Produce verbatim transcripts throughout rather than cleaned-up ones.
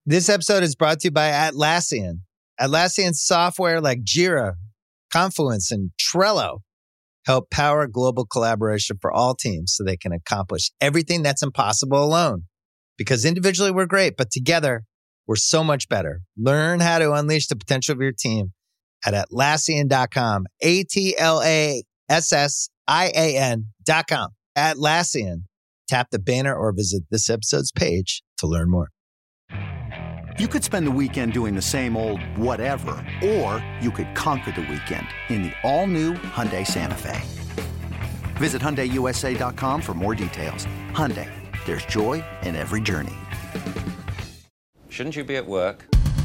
This episode is brought to you by Atlassian. Atlassian software like Jira, Confluence, and Trello help power global collaboration for all teams so they can accomplish everything that's impossible alone. Because individually we're great, but together we're so much better. Learn how to unleash the potential of your team at Atlassian dot com. A T L A S S I A N dot com. Atlassian. Tap the banner or visit this episode's page to learn more. You could spend the weekend doing the same old whatever, or you could conquer the weekend in the all-new Hyundai Santa Fe. Visit Hyundai U S A dot com for more details. Hyundai, there's joy in every journey. Shouldn't you be at work?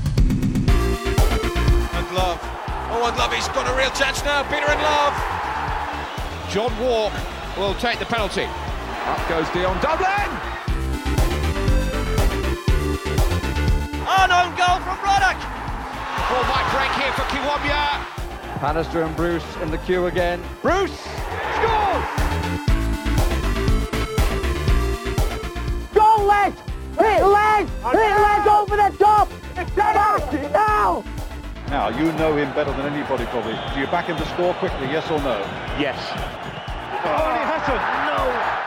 And Love. Oh, and Love, he's got a real chance now. Peter and Love. John Walk will take the penalty. Up goes Dion Dublin. Oh, no goal from Braddock. Full back break here for Kiwabia. Bannister and Bruce in the queue again. Bruce scores! Go leg! Hit leg! Hit leg over the top! Back now! Now, you know him better than anybody probably. Do you back him to score quickly, yes or no? Yes. Oh, he hasn't! No!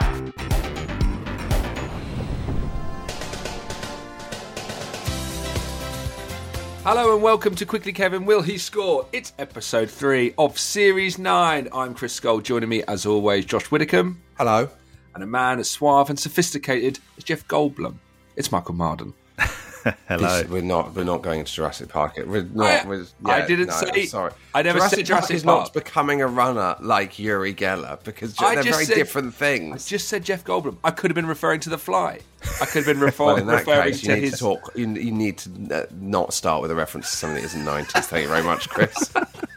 Hello and welcome to Quickly Kevin, Will He Score? It's episode three of series nine. I'm Chris Skull. Joining me as always, Josh Widdicombe. Hello. And a man as suave and sophisticated as Jeff Goldblum. It's Michael Marden. Hello. This, we're not. We're not going into Jurassic Park. We're not. I, we're, yeah, I didn't no, say. Sorry. I never Jurassic said Jurassic Park is Park. not becoming a runner like Yuri Geller because I they're just very said, different things. I just said Jeff Goldblum. I could have been referring to The Fly. I could have been refer- well, in that referring case, to you need his. to talk. You, you need to uh, not start with a reference to something that isn't nineties. Thank you very much, Chris.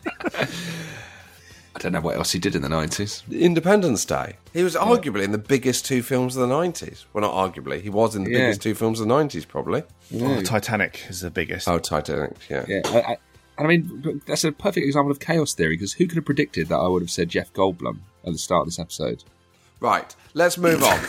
I don't know what else he did in the nineties. Independence Day. He was arguably in the biggest two films of the nineties. Well, not arguably. He was in the Yeah. biggest two films of the nineties, probably. Oh, Titanic is the biggest. Oh, Titanic, yeah. Yeah, I, I, I mean, that's a perfect example of chaos theory, because who could have predicted that I would have said Jeff Goldblum at the start of this episode? Right, let's move on.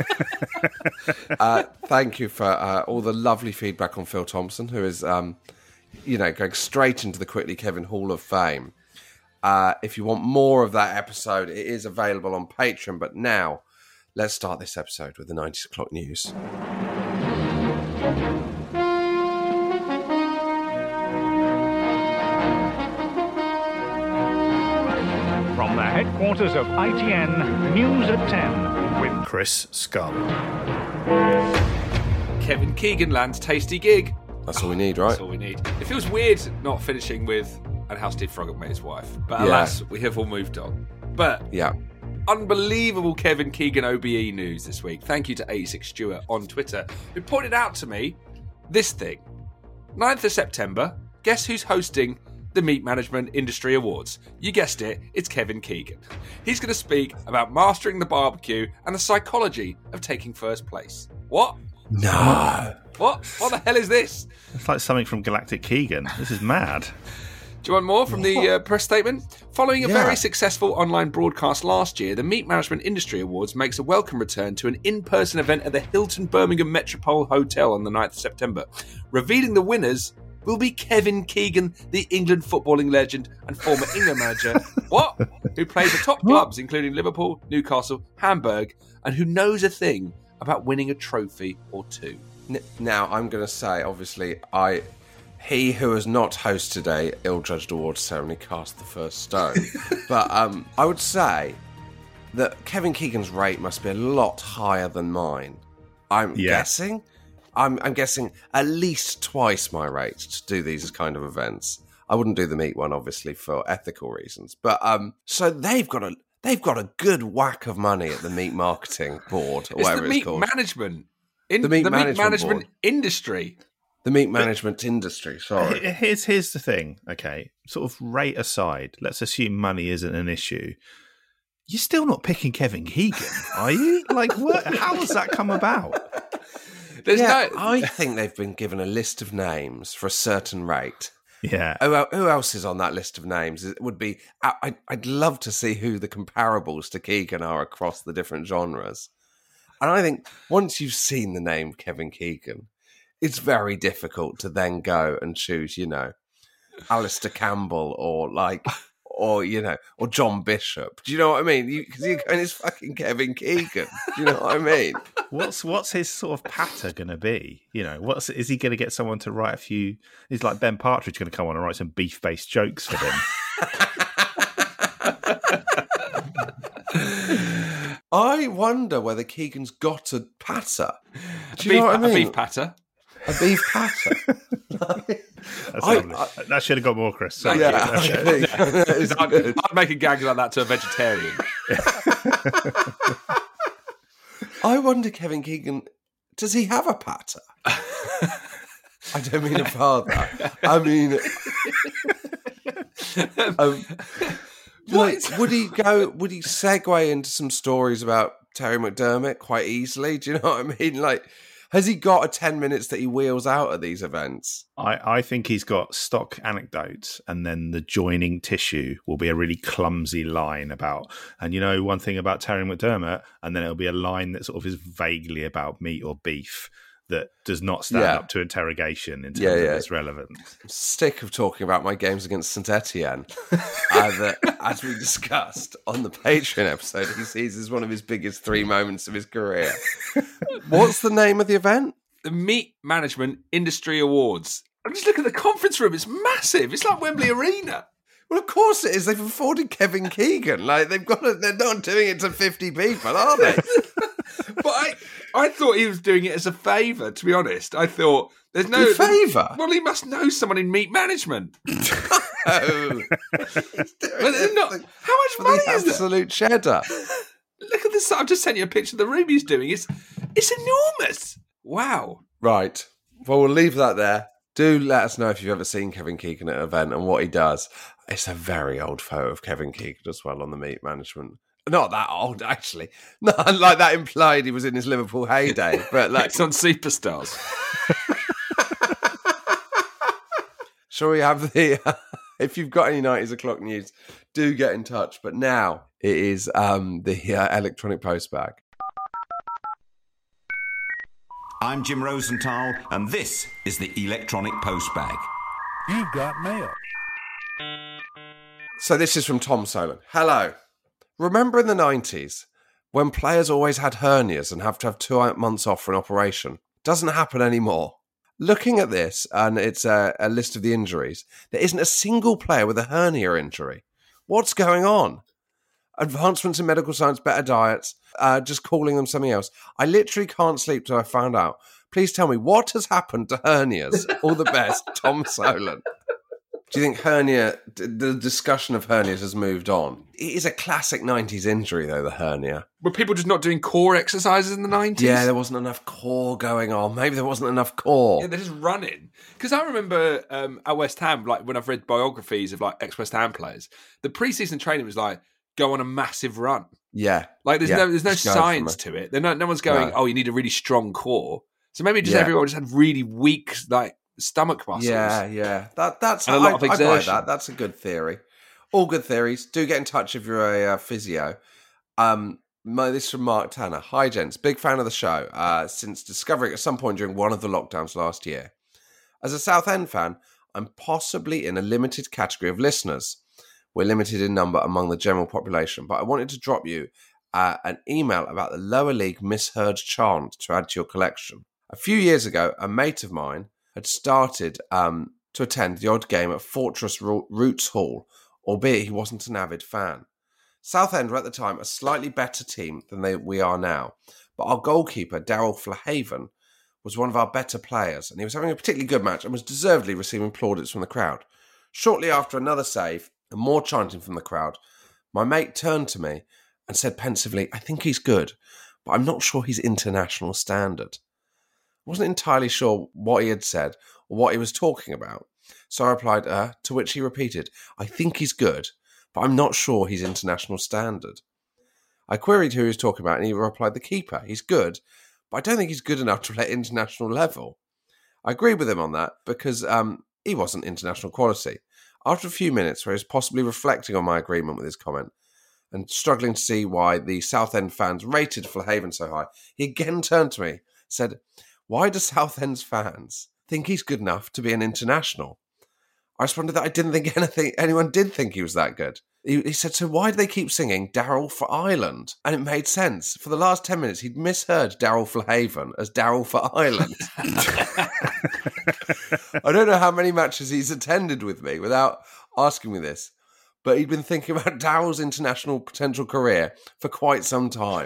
uh, thank you for uh, all the lovely feedback on Phil Thompson, who is, um, you know, going straight into the Quickly Kevin Hall of Fame. Uh, if you want more of that episode, it is available on Patreon. But now, let's start this episode with the nineties O'Clock News. From the headquarters of I T N, News at ten with Chris Skull. Kevin Keegan lands tasty gig. That's all we need, right? That's all we need. It feels weird not finishing with "And how Steve Froggatt met his wife," but Yeah. alas, we have all moved on. But Yeah. unbelievable Kevin Keegan O B E news this week. Thank you to eighty-six Stewart on Twitter, who pointed out to me this thing. ninth of September, guess who's hosting the Meat Management Industry Awards? You guessed it, it's Kevin Keegan. He's going to speak about mastering the barbecue and the psychology of taking first place. What? No. What? What the hell is this? It's like something from Galactic Keegan. This is mad. Do you want more from the uh, press statement? Following a Yeah. very successful online broadcast last year, the Meat Management Industry Awards makes a welcome return to an in-person event at the Hilton Birmingham Metropole Hotel on the ninth of September. Revealing the winners will be Kevin Keegan, the England footballing legend and former England manager, what? Who plays for top clubs including Liverpool, Newcastle, Hamburg, and who knows a thing about winning a trophy or two. N- Now, I'm going to say, obviously, I... He who has not hosted a ill-judged awards ceremony cast the first stone. But um, I would say that Kevin Keegan's rate must be a lot higher than mine. I'm Yeah. guessing. I'm, I'm guessing at least twice my rate to do these kind of events. I wouldn't do the meat one, obviously, for ethical reasons. But um, so they've got a they've got a good whack of money at the meat marketing board, or It's whatever the it's meat called. management. In, The meat the meat management management board. industry. The meat management industry. Sorry. Here's here's the thing. Okay, sort of rate aside. Let's assume money isn't an issue. You're still not picking Kevin Keegan, are you? Like, what? How has that come about? There's yeah, no. I think they've been given a list of names for a certain rate. Yeah. Who, el- who else is on that list of names? It would be. I, I'd, I'd love to see who the comparables to Keegan are across the different genres. And I think once you've seen the name Kevin Keegan, it's very difficult to then go and choose, you know, Alistair Campbell or like, or, you know, or John Bishop. Do you know what I mean? Because you, you're going, it's fucking Kevin Keegan. Do you know what I mean? What's what's his sort of patter going to be? You know, what's is he going to get someone to write a few? Is like Ben Partridge going to come on and write some beef-based jokes for him? I wonder whether Keegan's got a patter. Do you beef, know what I mean? A beef patter. A beef patter. That's I, lovely. I, that should have got more, Chris. Sorry. yeah, I think. I'd, I'd make a gag like that to a vegetarian. I wonder, Kevin Keegan, does he have a patter? I don't mean a father. I mean, um, like, would he go? Would he segue into some stories about Terry McDermott quite easily? Do you know what I mean? Like, has he got a ten minutes that he wheels out at these events? I, I think he's got stock anecdotes, and then the joining tissue will be a really clumsy line about, and you know, one thing about Terry McDermott, and then it'll be a line that sort of is vaguely about meat or beef that does not stand Yeah. up to interrogation in terms Yeah, yeah. of its relevance. I'm sick of talking about my games against Saint Etienne. uh, that, as we discussed on the Patreon episode, he sees as one of his biggest three moments of his career. What's the name of the event? The Meat Management Industry Awards. I'm just looking at the conference room. It's massive. It's like Wembley Arena. Well, of course it is. They've afforded Kevin Keegan. Like they've got. A, they're not doing it to fifty people, are they? But I, I thought he was doing it as a favour, to be honest. I thought there's no A favour. Well, he must know someone in meat management. Oh, Well, they're not, how much for money the is that? absolute cheddar. Look at this. I've just sent you a picture of the room he's doing. It's it's enormous. Wow. Right. Well, we'll leave that there. Do let us know if you've ever seen Kevin Keegan at an event and what he does. It's a very old photo of Kevin Keegan as well on the meat management. Not that old, actually. No, like that implied he was in his Liverpool heyday. But like, It's on Superstars. shall we have the? Uh, if you've got any nineties o'clock news, do get in touch. But now it is um, the uh, electronic postbag. I'm Jim Rosenthal, and this is the Electronic Postbag. You've got mail. So this is from Tom Solon. Hello. Remember in the nineties when players always had hernias and have to have two months off for an operation? Doesn't happen anymore. Looking at this, and it's a, a list of the injuries, there isn't a single player with a hernia injury. What's going on? Advancements in medical science, better diets, uh, just calling them something else. I literally can't sleep till I found out. Please tell me, what has happened to hernias? All the best, Tom Solon. Do you think hernia, the discussion of hernias has moved on? It is a classic nineties injury, though, the hernia. Were people just not doing core exercises in the nineties? Yeah, there wasn't enough core going on. Maybe there wasn't enough core. Yeah, they're just running. Because I remember um, at West Ham, like when I've read biographies of like ex-West Ham players, the pre-season training was like, go on a massive run. Yeah. Like there's yeah. no there's no Just go science from to it. They're not, no one's going, No. oh, you need a really strong core. So maybe just Yeah. everyone just had really weak like stomach muscles. Yeah, yeah. That that's And a lot I, of I buy exertion. that. That's a good theory. All good theories. Do get in touch if you're a uh, physio. Um, my, this is from Mark Tanner. Hi, gents. Big fan of the show. Uh, since discovering at some point during one of the lockdowns last year. As a Southend fan, I'm possibly in a limited category of listeners. We're limited in number among the general population, but I wanted to drop you uh, an email about the lower league misheard chant to add to your collection. A few years ago, a mate of mine had started um, to attend the odd game at Fortress Ro- Roots Hall, albeit he wasn't an avid fan. Southend were at the time a slightly better team than they, we are now, but our goalkeeper, Daryl Flahaven, was one of our better players, and he was having a particularly good match and was deservedly receiving plaudits from the crowd. Shortly after another save and more chanting from the crowd, my mate turned to me and said pensively, I think he's good, but I'm not sure he's international standard. I wasn't entirely sure what he had said or what he was talking about, so I replied, uh, to which he repeated, I think he's good, but I'm not sure he's international standard. I queried who he was talking about, and he replied, the keeper. He's good, but I don't think he's good enough to play at international level. I agreed with him on that because um, he wasn't international quality. After a few minutes where he was possibly reflecting on my agreement with his comment and struggling to see why the Southend fans rated Flahaven so high, he again turned to me and said, why do Southend's fans think he's good enough to be an international? I responded that I didn't think anything anyone did think he was that good. He, he said, so why do they keep singing Daryl for Ireland? And it made sense. For the last ten minutes, he'd misheard Daryl for Haven as Daryl for Ireland. I don't know how many matches he's attended with me without asking me this, but he'd been thinking about Daryl's international potential career for quite some time.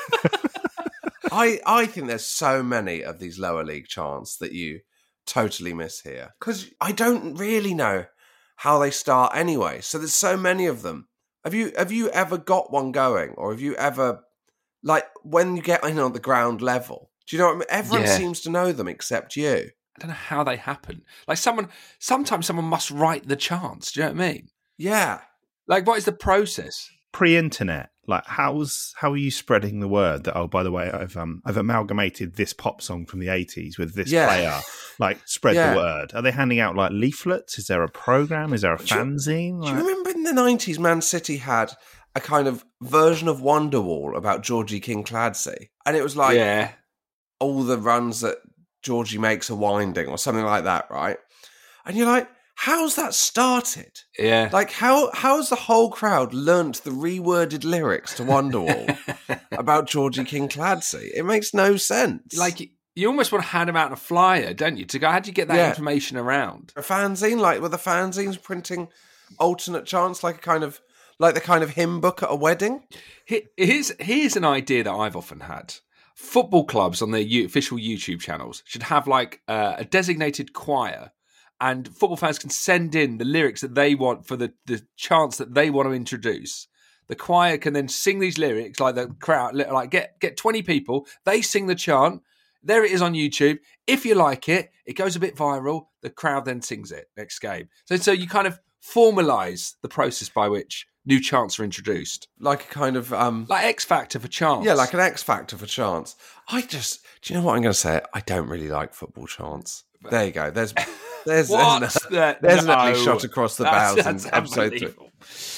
I, I think there's so many of these lower league chants that you totally miss here, because I don't really know how they start anyway. So there's so many of them. Have you have you ever got one going, or have you ever, like, when you get in on the ground level? Do you know what I mean? Everyone Yeah. seems to know them except you. I don't know how they happen. Like someone, sometimes someone must write the chants. Do you know what I mean? Yeah. Like, what is the process? Pre-internet, like how's how are you spreading the word that, oh, by the way, I've um I've amalgamated this pop song from the eighties with this Yeah. player. Like, spread Yeah. the word. Are they handing out like leaflets? Is there a program? Is there a Do you- fanzine? Do Like- you remember in the nineties, Man City had a kind of version of Wonderwall about Georgie King-Cladsey? And it was like yeah. all the runs that Georgie makes are winding or something like that, right? And you're like, how's that started? Yeah. Like, how how's the whole crowd learnt the reworded lyrics to Wonderwall about Georgie King-Cladsey? It makes no sense. Like, you almost want to hand them out in a flyer, don't you? To go, how do you get that Yeah. information around? a fanzine, like were the fanzines printing alternate chants, like a kind of like the kind of hymn book at a wedding? Here- Here's here's an idea that I've often had. Football clubs on their U- official YouTube channels should have like uh, a designated choir, and football fans can send in the lyrics that they want for the, the chants that they want to introduce. The choir can then sing these lyrics, like the crowd, like get get twenty people, they sing the chant. There it is on YouTube. If you like it, it goes a bit viral. The crowd then sings it next game. So, so you kind of formalise the process by which new chants are introduced, Like a kind of um like X Factor for chants. yeah, like an X Factor for chants. I just do you know what I'm going to say? I don't really like football chants. There you go. There's there's What? there's, an, That- there's no. an ugly shot across the That's- bows that's in episode three. unbelievable.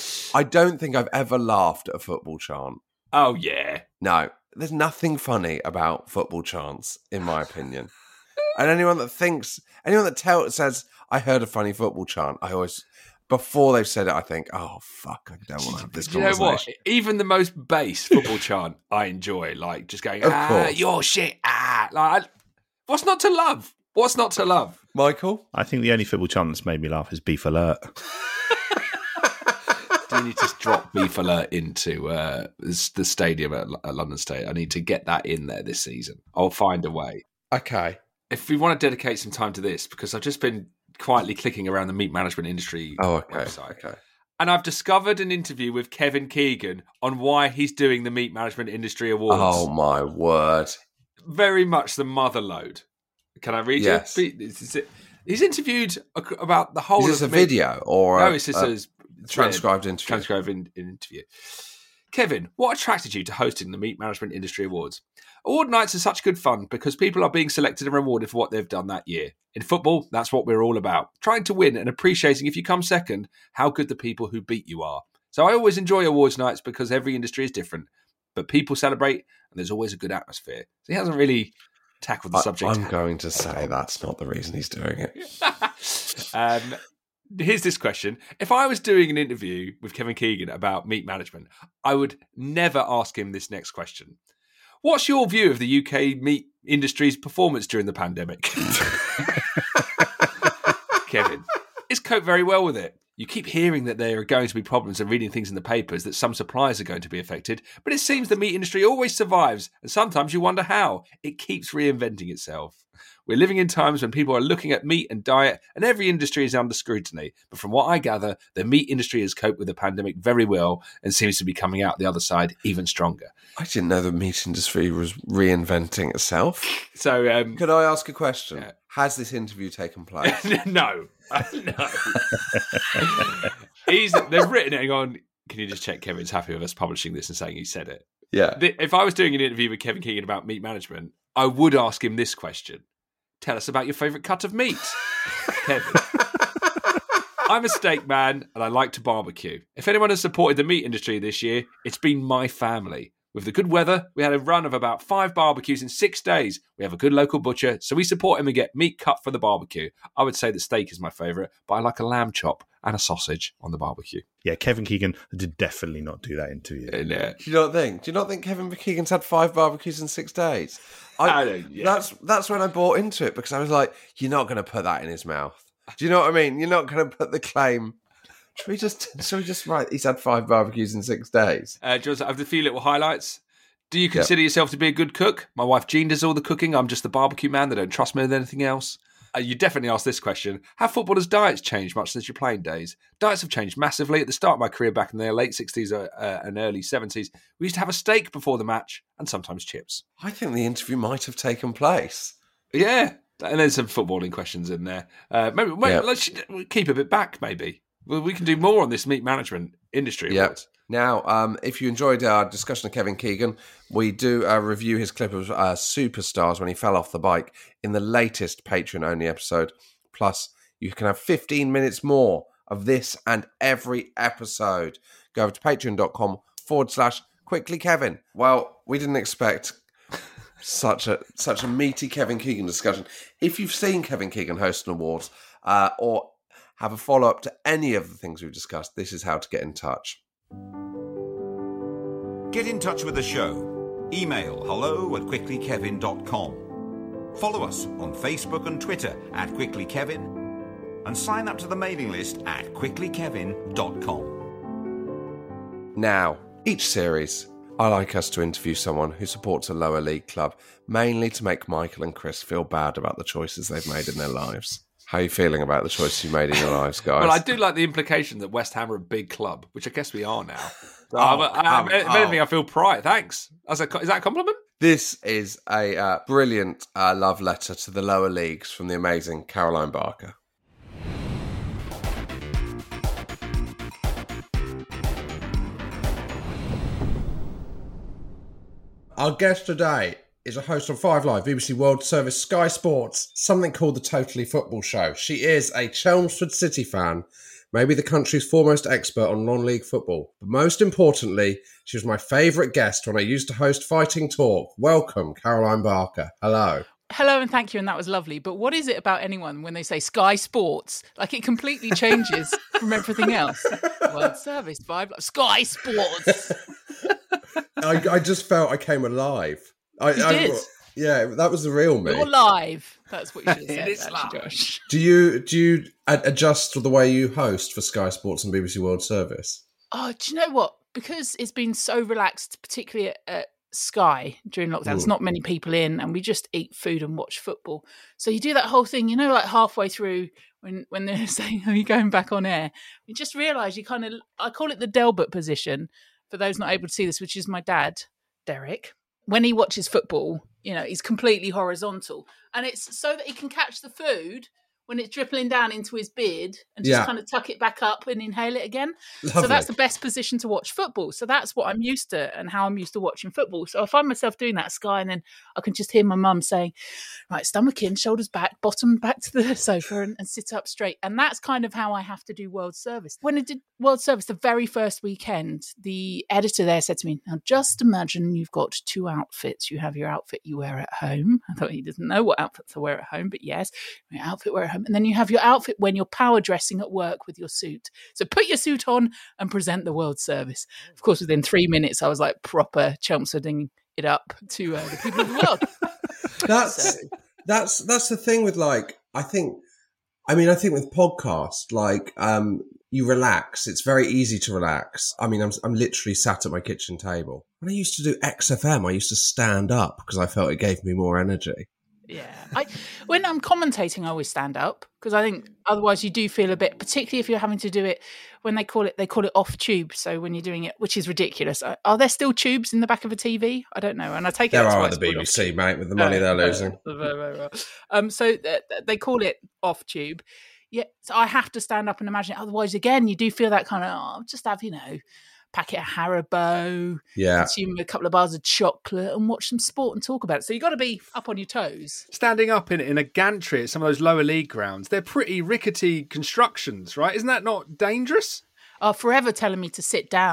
I don't think I've ever laughed at a football chant. Oh yeah. No, there's nothing funny about football chants, in my opinion. And anyone that thinks, anyone that tells says, I heard a funny football chant, I always, before they've said it, I think, oh, fuck, I don't want to have this Do you know conversation. what? Even the most base football chant, I enjoy. Like just going, Of ah, course. you're shit. Ah, like, I- what's not to love? What's not to love? Michael? I think the only football chant that's made me laugh is Beef Alert. Do you need to drop Beef Alert into uh, this- the stadium at, L- at London State? I need to get that in there this season. I'll find a way. Okay. If we want to dedicate some time to this, because I've just been quietly clicking around the meat management industry Oh, okay. website. Okay. And I've discovered an interview with Kevin Keegan on why he's doing the Meat Management Industry Awards. Oh, my word. Very much the mother load. Can I read Yes. you? This is it. He's interviewed ac- about the whole Is this a of meat- video or No, a, it's just a a, it's transcribed written, interview? transcribed in, in interview. Kevin, what attracted you to hosting the Meat Management Industry Awards? Award nights are such good fun because people are being selected and rewarded for what they've done that year. In football, that's what we're all about. Trying to win and appreciating, if you come second, how good the people who beat you are. So I always enjoy awards nights because every industry is different, but people celebrate and there's always a good atmosphere. So he hasn't really tackled the I, subject. I'm going to say that's not the reason he's doing it. um, here's this question. If I was doing an interview with Kevin Keegan about meat management, I would never ask him this next question. What's your view of the U K meat industry's performance during the pandemic? Kevin, it's coped very well with it. You keep hearing that there are going to be problems and reading things in the papers that some suppliers are going to be affected, but it seems the meat industry always survives, and sometimes you wonder how. It keeps reinventing itself. We're living in times when people are looking at meat and diet, and every industry is under scrutiny. But from what I gather, the meat industry has coped with the pandemic very well and seems to be coming out the other side even stronger. I didn't know the meat industry was reinventing itself. So, um, could I ask a question? Yeah. Has this interview taken place? no, no. He's, they've written it and gone, can you just check Kevin's happy with us publishing this and saying he said it? Yeah. If I was doing an interview with Kevin Keegan about meat management, I would ask him this question. Tell us about your favourite cut of meat. Kevin. I'm a steak man and I like to barbecue. If anyone has supported the meat industry this year, it's been my family. With the good weather, we had a run of about five barbecues in six days. We have a good local butcher, so we support him and get meat cut for the barbecue. I would say the steak is my favourite, but I like a lamb chop and a sausage on the barbecue. Yeah, Kevin Keegan did definitely not do that interview. Yeah. Do you not think? Do you not think Kevin Keegan's had five barbecues in six days? I, I don't, yeah. That's that's when I bought into it, because I was like, you're not going to put that in his mouth. Do you know what I mean? You're not going to put the claim. Should we just, should we just write, he's had five barbecues in six days? Uh, just, I have a few little highlights. Do you consider yep. yourself to be a good cook? My wife Jean does all the cooking. I'm just the barbecue man. They don't trust me with anything else. Uh, you definitely asked this question. Have footballers' diets changed much since your playing days? Diets have changed massively. At the start of my career back in the late sixties uh, uh, and early seventies, we used to have a steak before the match and sometimes chips. I think the interview might have taken place. Yeah. And there's some footballing questions in there. Uh, maybe maybe yep. let's keep a bit back, maybe. Well, we can do more on this meat management industry. Yeah. Now, um, if you enjoyed our discussion of Kevin Keegan, we do uh, review his clip of uh, Superstars when he fell off the bike in the latest Patreon-only episode. Plus, you can have fifteen minutes more of this and every episode. Go over to patreon.com forward slash quickly Kevin. Well, we didn't expect such a such a meaty Kevin Keegan discussion. If you've seen Kevin Keegan host an awards uh, or have a follow-up to any of the things we've discussed, this is how to get in touch. Get in touch with the show. Email hello at quickly kevin dot com. Follow us on Facebook and Twitter at quickly kevin, and sign up to the mailing list at quickly kevin dot com. Now, each series, I like us to interview someone who supports a lower league club, mainly to make Michael and Chris feel bad about the choices they've made in their lives. How are you feeling about the choices you made in your lives, guys? Well, I do like the implication that West Ham are a big club, which I guess we are now. So oh, I, I, um, if oh. anything, I feel pride. Thanks. As a, is that a compliment? This is a uh, brilliant uh, love letter to the lower leagues from the amazing Caroline Barker. Our guest today is a host on Five Live, B B C World Service, Sky Sports, something called the Totally Football Show. She is a Chelmsford City fan, maybe the country's foremost expert on non-league football. But most importantly, she was my favourite guest when I used to host Fighting Talk. Welcome, Caroline Barker. Hello. Hello and thank you, and that was lovely. But what is it about anyone when they say Sky Sports? Like, it completely changes from everything else. World Service, Five Live, Sky Sports. I, I just felt I came alive. I, you I, did. Yeah, that was the real me. You're live. That's what you should have said, actually, Josh. Do you do you adjust the way you host for Sky Sports and B B C World Service? Oh, do you know what? Because it's been so relaxed, particularly at, at Sky during lockdown, there's not many people in, and we just eat food and watch football. So you do that whole thing, you know, like halfway through when when they're saying, "Are you going back on air?" You just realise you kind of, I call it the Delbert position for those not able to see this, which is my dad, Derek. When he watches football, you know, he's completely horizontal. And it's so that he can catch the food when it's dribbling down into his beard and just Yeah. kind of tuck it back up and inhale it again. Lovely. So that's the best position to watch football. So that's what I'm used to and how I'm used to watching football. So I find myself doing that at Sky, and then I can just hear my mum saying, right, stomach in, shoulders back, bottom back to the sofa and, and sit up straight. And that's kind of how I have to do World Service. When I did World Service, the very first weekend, the editor there said to me, now just imagine you've got two outfits. You have your outfit you wear at home. I thought he doesn't know what outfits I wear at home, but yes, your outfit wear at home. And then you have your outfit when you're power dressing at work with your suit. So put your suit on and present the World Service. Of course, within three minutes, I was like proper Chelmsfording it up to uh, the people of the world. That's So- that's that's the thing with, like, I think, I mean, I think with podcasts, like, um, you relax. It's very easy to relax. I mean, I'm I'm literally sat at my kitchen table. When I used to do X F M, I used to stand up because I felt it gave me more energy. Yeah, I, when I'm commentating, I always stand up because I think otherwise you do feel a bit, particularly if you're having to do it when they call it, they call it off tube. So when you're doing it, which is ridiculous. Are, are there still tubes in the back of a T V? I don't know. And I take it There that's are why at the it's called B B off C, tube. mate, with the money they're Uh, losing. uh, um, so th- they call it off tube. Yeah, so I have to stand up and imagine it. Otherwise, again, you do feel that kind of, oh, just have, you know, packet of Haribo, Yeah. consume a couple of bars of chocolate and watch some sport and talk about it. So you've got to be up on your toes. Standing up in, in a gantry at some of those lower league grounds, they're pretty rickety constructions, right? Isn't that not dangerous? Are forever telling me to sit down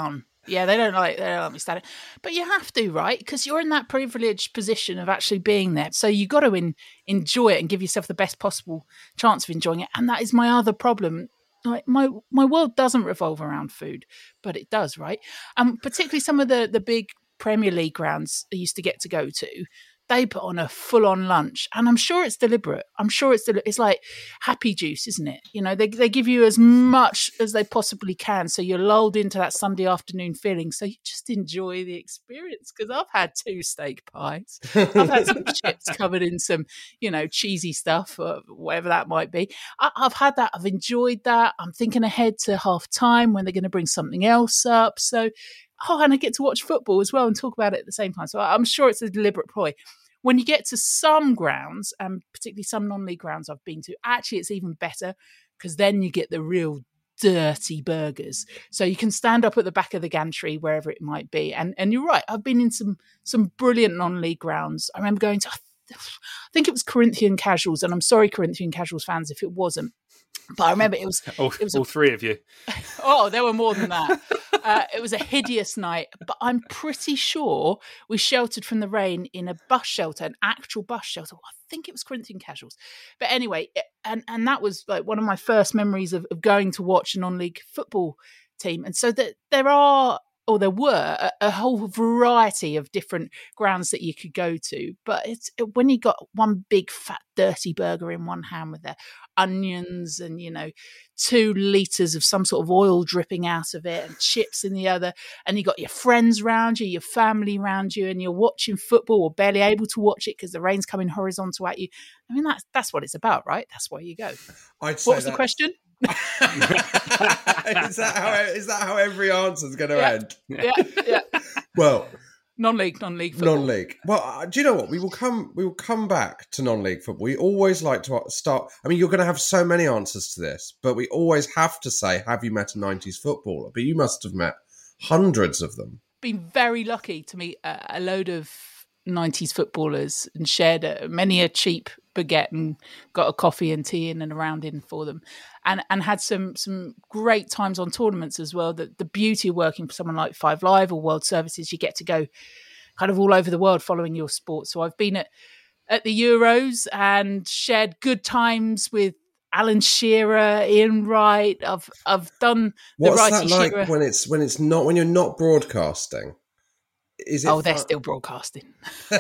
Yeah, they don't like they don't like me standing, but you have to, right? Because you're in that privileged position of actually being there, so you got to in, enjoy it and give yourself the best possible chance of enjoying it. And that is my other problem. Like my my world doesn't revolve around food, but it does, right? And um, particularly some of the the big Premier League grounds I used to get to go to. They put on a full-on lunch, and I'm sure it's deliberate. I'm sure it's del- it's like happy juice, isn't it? You know, they they give you as much as they possibly can, so you're lulled into that Sunday afternoon feeling. So you just enjoy the experience. Because I've had two steak pies, I've had some chips covered in some, you know, cheesy stuff or whatever that might be. I, I've had that. I've enjoyed that. I'm thinking ahead to half time when they're going to bring something else up. So. Oh, and I get to watch football as well and talk about it at the same time. So I'm sure it's a deliberate ploy. When you get to some grounds, and particularly some non-league grounds I've been to, actually it's even better because then you get the real dirty burgers. So you can stand up at the back of the gantry, wherever it might be. And and you're right, I've been in some some brilliant non-league grounds. I remember going to, I think it was Corinthian Casuals, and I'm sorry, Corinthian Casuals fans, if it wasn't. But I remember it was... all, it was all a, three of you. Oh, there were more than that. Uh, it was a hideous night, but I'm pretty sure we sheltered from the rain in a bus shelter, an actual bus shelter. I think it was Corinthian Casuals. But anyway, it, and, and that was like one of my first memories of, of going to watch a non-league football team. And so that there are... or there were a, a whole variety of different grounds that you could go to. But it's when you got one big fat dirty burger in one hand with their onions and, you know, two litres of some sort of oil dripping out of it and chips in the other, and you got your friends around you, your family around you, and you're watching football or barely able to watch it because the rain's coming horizontal at you. I mean, that's, that's what it's about, right? That's why you go. I'd say what was that... the question? is that how is that how every answer's going to yeah. end? Yeah, yeah. Well, non-league, non-league football. Non-league. Well, uh, do you know what? We will come. We will come back to non-league football. We always like to start. I mean, you're going to have so many answers to this, but we always have to say, "Have you met a nineties footballer?" But you must have met hundreds of them. Been very lucky to meet a, a load of nineties footballers and shared a, many a cheap baguette and got a coffee and tea in and around in for them, and and had some some great times on tournaments as well. The, the beauty of working for someone like Five Live or World Services, you get to go kind of all over the world following your sport. So I've been at, at the Euros and shared good times with Alan Shearer, Ian Wright. I've I've done the What's Righty that like Shearer. when it's when it's not when you're not broadcasting? Is it oh, they're fun? still broadcasting.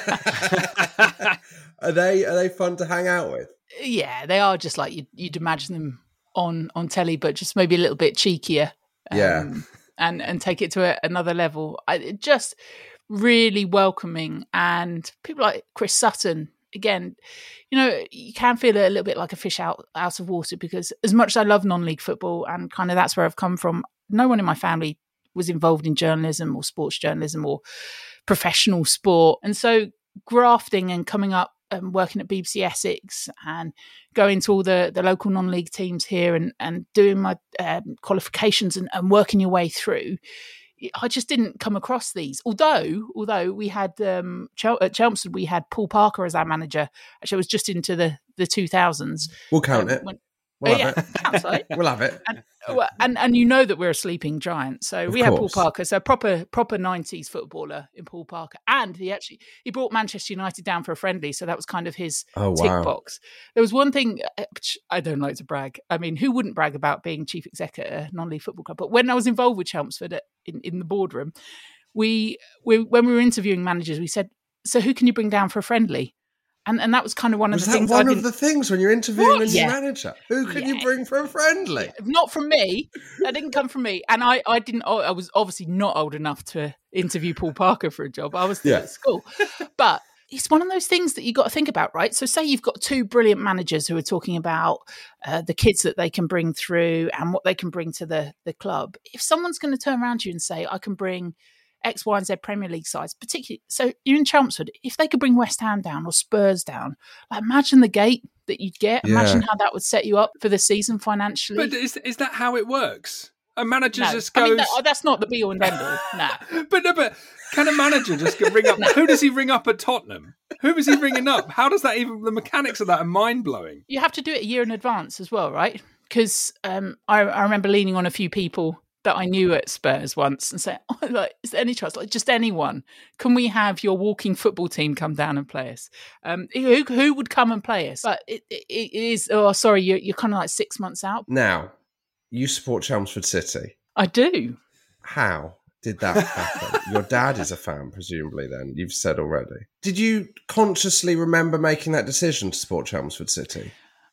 Are they are they fun to hang out with? Yeah, they are just like you'd, you'd imagine them on, on telly, but just maybe a little bit cheekier. Um, yeah, and and take it to a, another level. I, just really welcoming, and people like Chris Sutton. Again, you know, you can feel a little bit like a fish out out of water because as much as I love non-league football and kind of that's where I've come from, no one in my family was involved in journalism or sports journalism or professional sport, and so grafting and coming up and working at B B C Essex and going to all the, the local non-league teams here and, and doing my um, qualifications and, and working your way through, I just didn't come across these. Although, although we had um, Chel- at Chelmsford, we had Paul Parker as our manager. Actually, it was just into the, the two thousands. We'll count um, it. When, We'll oh, have yeah, it. counts, right? We'll have it. And, well, and and you know that we're a sleeping giant. So Of we had Paul course. Parker, so proper proper nineties footballer in Paul Parker, and he actually he brought Manchester United down for a friendly, so that was kind of his Oh, tick wow. box. There was one thing uh, which I don't like to brag. I mean, who wouldn't brag about being chief exec at a non-league football club? But when I was involved with Chelmsford at, in in the boardroom, we we when we were interviewing managers, we said, "So who can you bring down for a friendly?" And and that was kind of one of Was the that things. one I of didn't, the things when you're interviewing What? a new Yeah. manager? Who can you Yeah. bring for a friendly? Not from me. That didn't come from me. And I, I didn't, I was obviously not old enough to interview Paul Parker for a job. I was still Yeah. at school. But it's one of those things that you got to think about, right? So say you've got two brilliant managers who are talking about uh, the kids that they can bring through and what they can bring to the, the club. If someone's going to turn around to you and say, I can bring X, Y, and Z Premier League sides, particularly, so you're in Chelmsford, if they could bring West Ham down or Spurs down, like imagine the gate that you'd get. Yeah. Imagine how that would set you up for the season financially. But is is that how it works? A manager No, just I goes. mean, that, that's not the be all and end all. Nah. But no, but can a manager just go ring up? Who does he ring up at Tottenham? Who is he ringing up? How does that even? The mechanics of that are mind blowing. You have to do it a year in advance as well, right? Because um, I, I remember leaning on a few people that I knew at Spurs once and say, oh, like, is there any chance, like just anyone, can we have your walking football team come down and play us? Um, who, who would come and play us? But it, it, it is, oh, sorry, you're, you're kind of like six months out. Now, you support Chelmsford City. I do. How did that happen? Your dad is a fan, presumably, then, you've said already. Did you consciously remember making that decision to support Chelmsford City?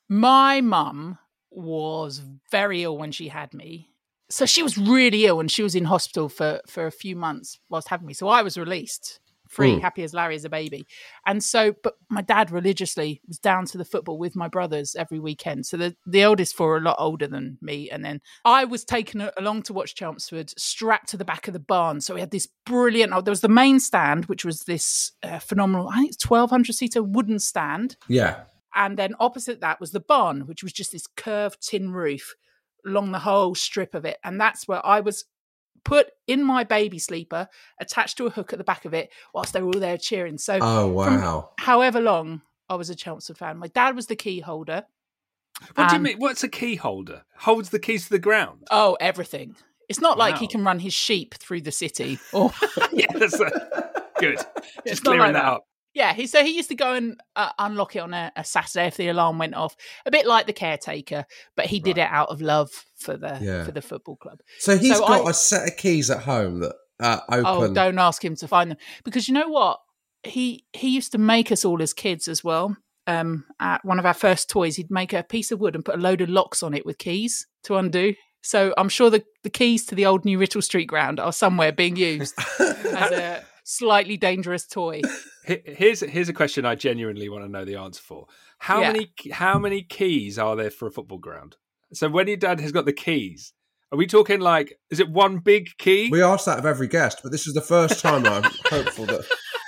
My mum was very ill when she had me. So she was really ill and she was in hospital for, for a few months whilst having me. So I was released, free, mm. happy as Larry as a baby. And so, but my dad religiously was down to the football with my brothers every weekend. So the, the eldest four are a lot older than me. And then I was taken along to watch Chelmsford, strapped to the back of the barn. So we had this brilliant, oh, there was the main stand, which was this uh, phenomenal, I think it's twelve hundred seater wooden stand. Yeah. And then opposite that was the barn, which was just this curved tin roof along the whole strip of it. And that's where I was put in my baby sleeper, attached to a hook at the back of it, whilst they were all there cheering. So oh, wow. however long I was a Chelmsford fan. My dad was the key holder. What do you mean? What's a key holder? Holds the keys to the ground? Oh, everything. It's not wow. like he can run his sheep through the city. Or yeah, that's a, good. It's Just clearing like that that up. Yeah, he, so he used to go and uh, unlock it on a, a Saturday if the alarm went off, a bit like the caretaker, but he did right. it out of love for the yeah. for the football club. So he's so got I, a set of keys at home that uh, open. Oh, don't ask him to find them, because you know what? He he used to make us all as kids as well. Um, at one of our first toys, he'd make a piece of wood and put a load of locks on it with keys to undo. So I'm sure the, the keys to the old New Writtle Street ground are somewhere being used as a slightly dangerous toy. Here's here's a question I genuinely want to know the answer for. How yeah. many how many keys are there for a football ground? So when your dad has got the keys, are we talking like, is it one big key? We ask that of every guest, but this is the first time I'm hopeful that...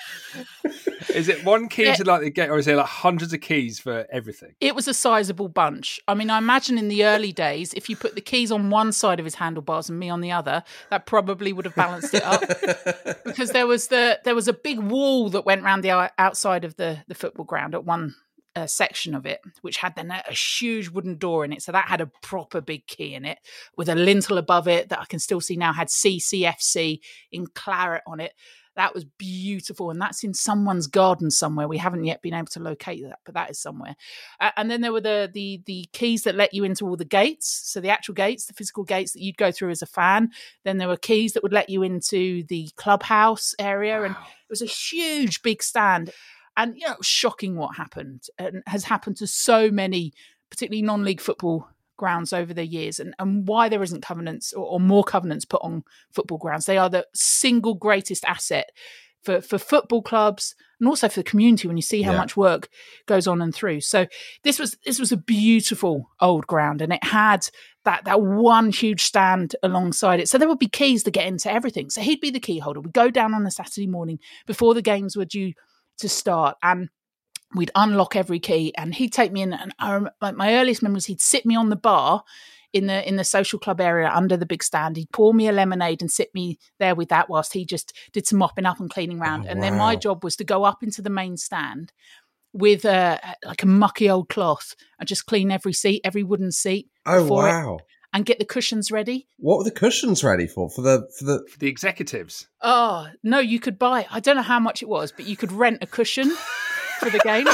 Is it one key yeah. to like the gate, or is there like hundreds of keys for everything? It was a sizable bunch. I mean, I imagine in the early days, if you put the keys on one side of his handlebars and me on the other, that probably would have balanced it up. Because there was the there was a big wall that went around the outside of the, the football ground at one uh, section of it, which had then a, a huge wooden door in it. So that had a proper big key in it with a lintel above it that I can still see now had C C F C in claret on it. That was beautiful. And that's in someone's garden somewhere. We haven't yet been able to locate that, but that is somewhere. Uh, and then there were the, the the keys that let you into all the gates. So the actual gates, the physical gates that you'd go through as a fan. Then there were keys that would let you into the clubhouse area. Wow. And it was a huge, big stand. And, you know, it was shocking what happened and has happened to so many, particularly non-league football grounds over the years, and, and why there isn't covenants or, or more covenants put on football grounds. They are the single greatest asset for, for football clubs and also for the community when you see how yeah. much work goes on and through. So this was this was a beautiful old ground, and it had that that one huge stand alongside it. So there would be keys to get into everything. So he'd be the key holder. We'd go down on a Saturday morning before the games were due to start, and we'd unlock every key, and he'd take me in. And I remember, like, my earliest memories, he'd sit me on the bar in the in the social club area under the big stand. He'd pour me a lemonade and sit me there with that whilst he just did some mopping up and cleaning around. Oh, and wow. then my job was to go up into the main stand with a, like a mucky old cloth and just clean every seat, every wooden seat. Oh, wow. It, and get the cushions ready. What were the cushions ready for? For the for the for the executives? Oh, no, you could buy, I don't know how much it was, but you could rent a cushion for the game.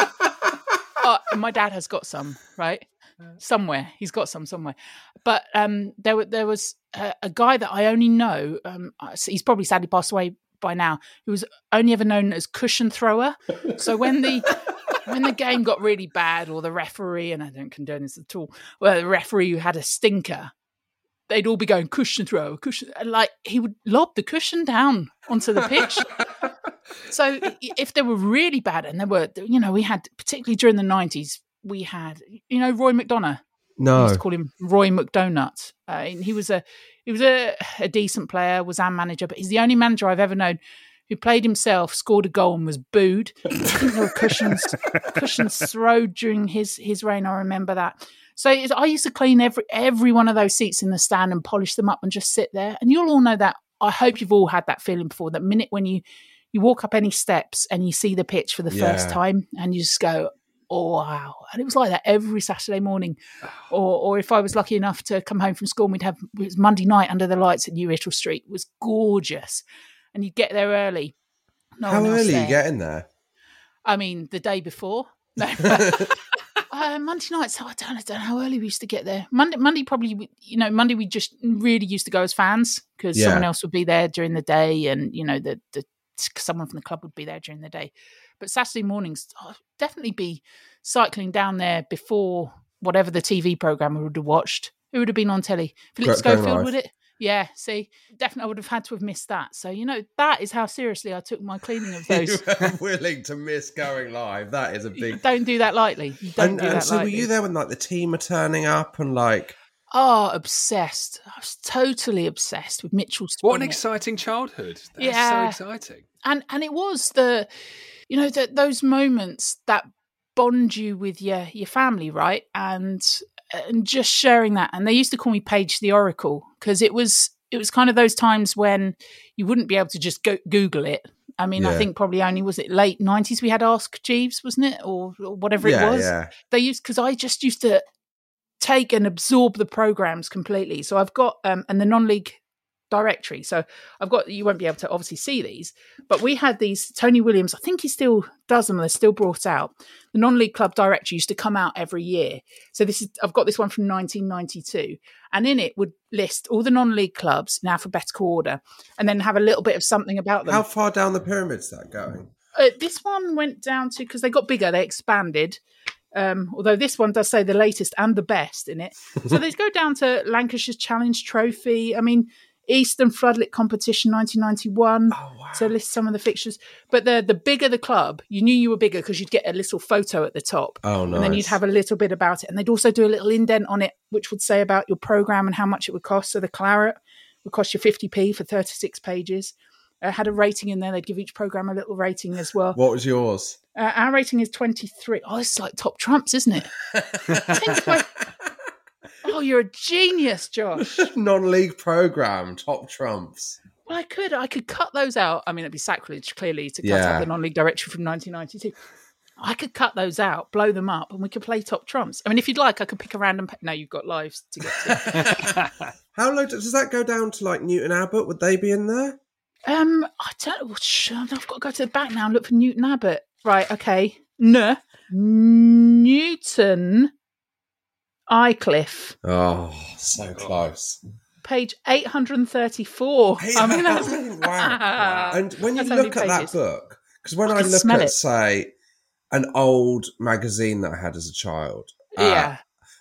Oh, my dad has got some, right? Somewhere. He's got some somewhere. But um, there, there was a, a guy that I only know, um, he's probably sadly passed away by now, who was only ever known as cushion thrower. So when the when the game got really bad, or the referee, and I don't condone this at all, well, the referee who had a stinker, they'd all be going cushion throw, cushion, like he would lob the cushion down onto the pitch. So if they were really bad, and there were, you know, we had, particularly during the nineties, we had, you know, Roy McDonough. No, we used to call him Roy McDonut. Uh, he was a he was a, a decent player, was our manager, but he's the only manager I've ever known who played himself, scored a goal, and was booed. I think there were cushions cushions thrown during his his reign. I remember that. So I used to clean every every one of those seats in the stand and polish them up and just sit there. And you'll all know that. I hope you've all had that feeling before. That minute when you you walk up any steps and you see the pitch for the yeah. first time, and you just go, oh, wow. And it was like that every Saturday morning. Or or if I was lucky enough to come home from school, we'd have, it was Monday night under the lights at New Ittle Street. It was gorgeous. And you'd get there early. No How one else early are there. you getting there? I mean, the day before. No. uh, Monday nights, so I don't, I don't know how early we used to get there. Monday, Monday probably, you know, Monday we just really used to go as fans because Yeah. someone else would be there during the day, and you know, the the someone from the club would be there during the day. But Saturday mornings, oh, definitely be cycling down there before whatever the T V program we would have watched. Who would have been on telly? Philip Going Schofield, Live. would it? Yeah, see, definitely I would have had to have missed that. So, you know, that is how seriously I took my cleaning of those. You were willing to miss going live. That is a big. Don't do that lightly. You don't And, do and that so, lightly. were you there when like the team are turning up and like? Oh, obsessed. I was totally obsessed with Mitchell What an Sprint. exciting childhood. That's Yeah. so exciting. And and it was the, you know, the, those moments that bond you with your your family, right? And and just sharing that. And they used to call me Paige the Oracle because it was it was kind of those times when you wouldn't be able to just go Google it. I mean, I Yeah. think probably only was it late nineties we had Ask Jeeves, wasn't it, or, or whatever Yeah, it was. yeah. They used because I just used to take and absorb the programs completely. So I've got um, and the non-league directory. So I've got, you won't be able to obviously see these, but we had these, Tony Williams, I think he still does them, they're still brought out. The non-league club directory used to come out every year. So this is, I've got this one from nineteen ninety-two, and in it would list all the non-league clubs in alphabetical order and then have a little bit of something about them. How far down the pyramid's that going? Uh, this one went down to, because they got bigger, they expanded. Um, although this one does say the latest and the best in it. So they go down to Lancashire's Challenge Trophy. I mean, Eastern Floodlit Competition nineteen ninety-one. Oh, wow. So list some of the fixtures. But the the bigger the club, you knew you were bigger because you'd get a little photo at the top. Oh, nice. And then you'd have a little bit about it. And they'd also do a little indent on it, which would say about your programme and how much it would cost. So the Claret would cost you fifty p for thirty-six pages. Uh, had a rating in there. They'd give each programme a little rating as well. What was yours? Uh, our rating is twenty-three. Oh, it's like top trumps, isn't it? Think about- oh, you're a genius, Josh. Non-league program, top trumps. Well, I could. I could cut those out. I mean, it'd be sacrilege, clearly, to cut Yeah. out the non-league directory from nineteen ninety-two. I could cut those out, blow them up, and we could play top trumps. I mean, if you'd like, I could pick a random... Pa- no, you've got lives to get to. How low does that go down to like Newton Abbott? Would they be in there? um, I don't know. Sh- I've got to go to the back now and look for Newton Abbott. Right, okay. N. Newton Aycliffe. Oh, so close. Page eight hundred thirty-four. I mean, that's... wow. And when you That's how many look at that pages. book, because when I I, can look smell at, it. say, an old magazine that I had as a child, uh, Yeah.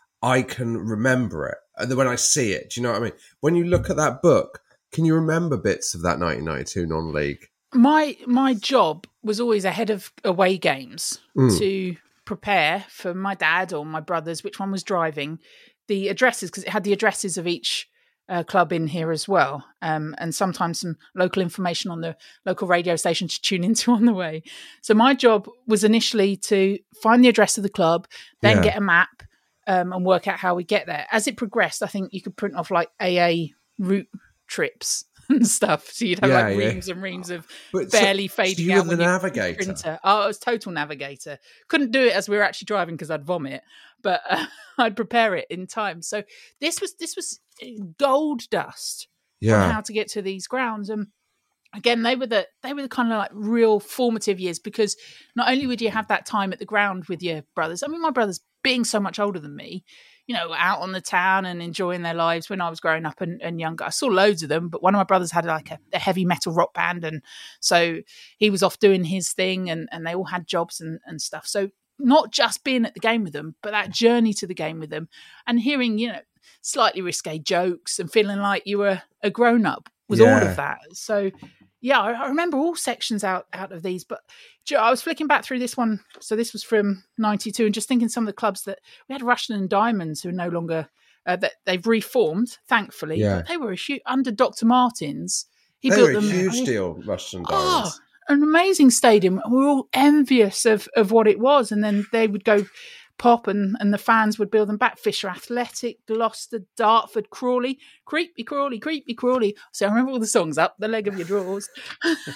I can remember it. And then when I see it, do you know what I mean? When you look at that book, can you remember bits of that nineteen ninety-two non-league? My my job was always ahead of away games Mm. to prepare for my dad or my brothers, which one was driving, the addresses, because it had the addresses of each uh, club in here as well, um, and sometimes some local information on the local radio station to tune into on the way. So my job was initially to find the address of the club, then Yeah. get a map um, and work out how we get there. As it progressed, I think you could print off like A A route trips and stuff. So you'd have Yeah, like yeah. reams and reams of But so- barely so fading you were out the when you navigator? printer. Oh, I was total navigator. Couldn't do it as we were actually driving because I'd vomit, but uh, I'd prepare it in time. So this was this was gold dust Yeah. on how to get to these grounds. And again, they were the they were the kind of like real formative years, because not only would you have that time at the ground with your brothers. I mean, my brothers being so much older than me, you know, out on the town and enjoying their lives when I was growing up and, and younger. I saw loads of them, but one of my brothers had like a, a heavy metal rock band. And so he was off doing his thing, and, and they all had jobs and, and stuff. So not just being at the game with them, but that journey to the game with them and hearing, you know, slightly risque jokes and feeling like you were a grown up was all Yeah. of that. So yeah, I, I remember all sections out, out of these, but do you know, I was flicking back through this one. So this was from ninety-two, and just thinking some of the clubs that we had. Rushden and Diamonds, who are no longer, uh, that they've reformed, thankfully. Yeah. But they were a huge, under Doctor Martins. He They built were a them. huge deal, Rushden Oh, Diamonds. an amazing stadium. We were all envious of, of what it was. And then they would go pop and, and the fans would build them back. Fisher Athletic, Gloucester, Dartford, Crawley, Creepy Crawley, Creepy Crawley. So I remember all the songs, Up the Leg of Your Drawers.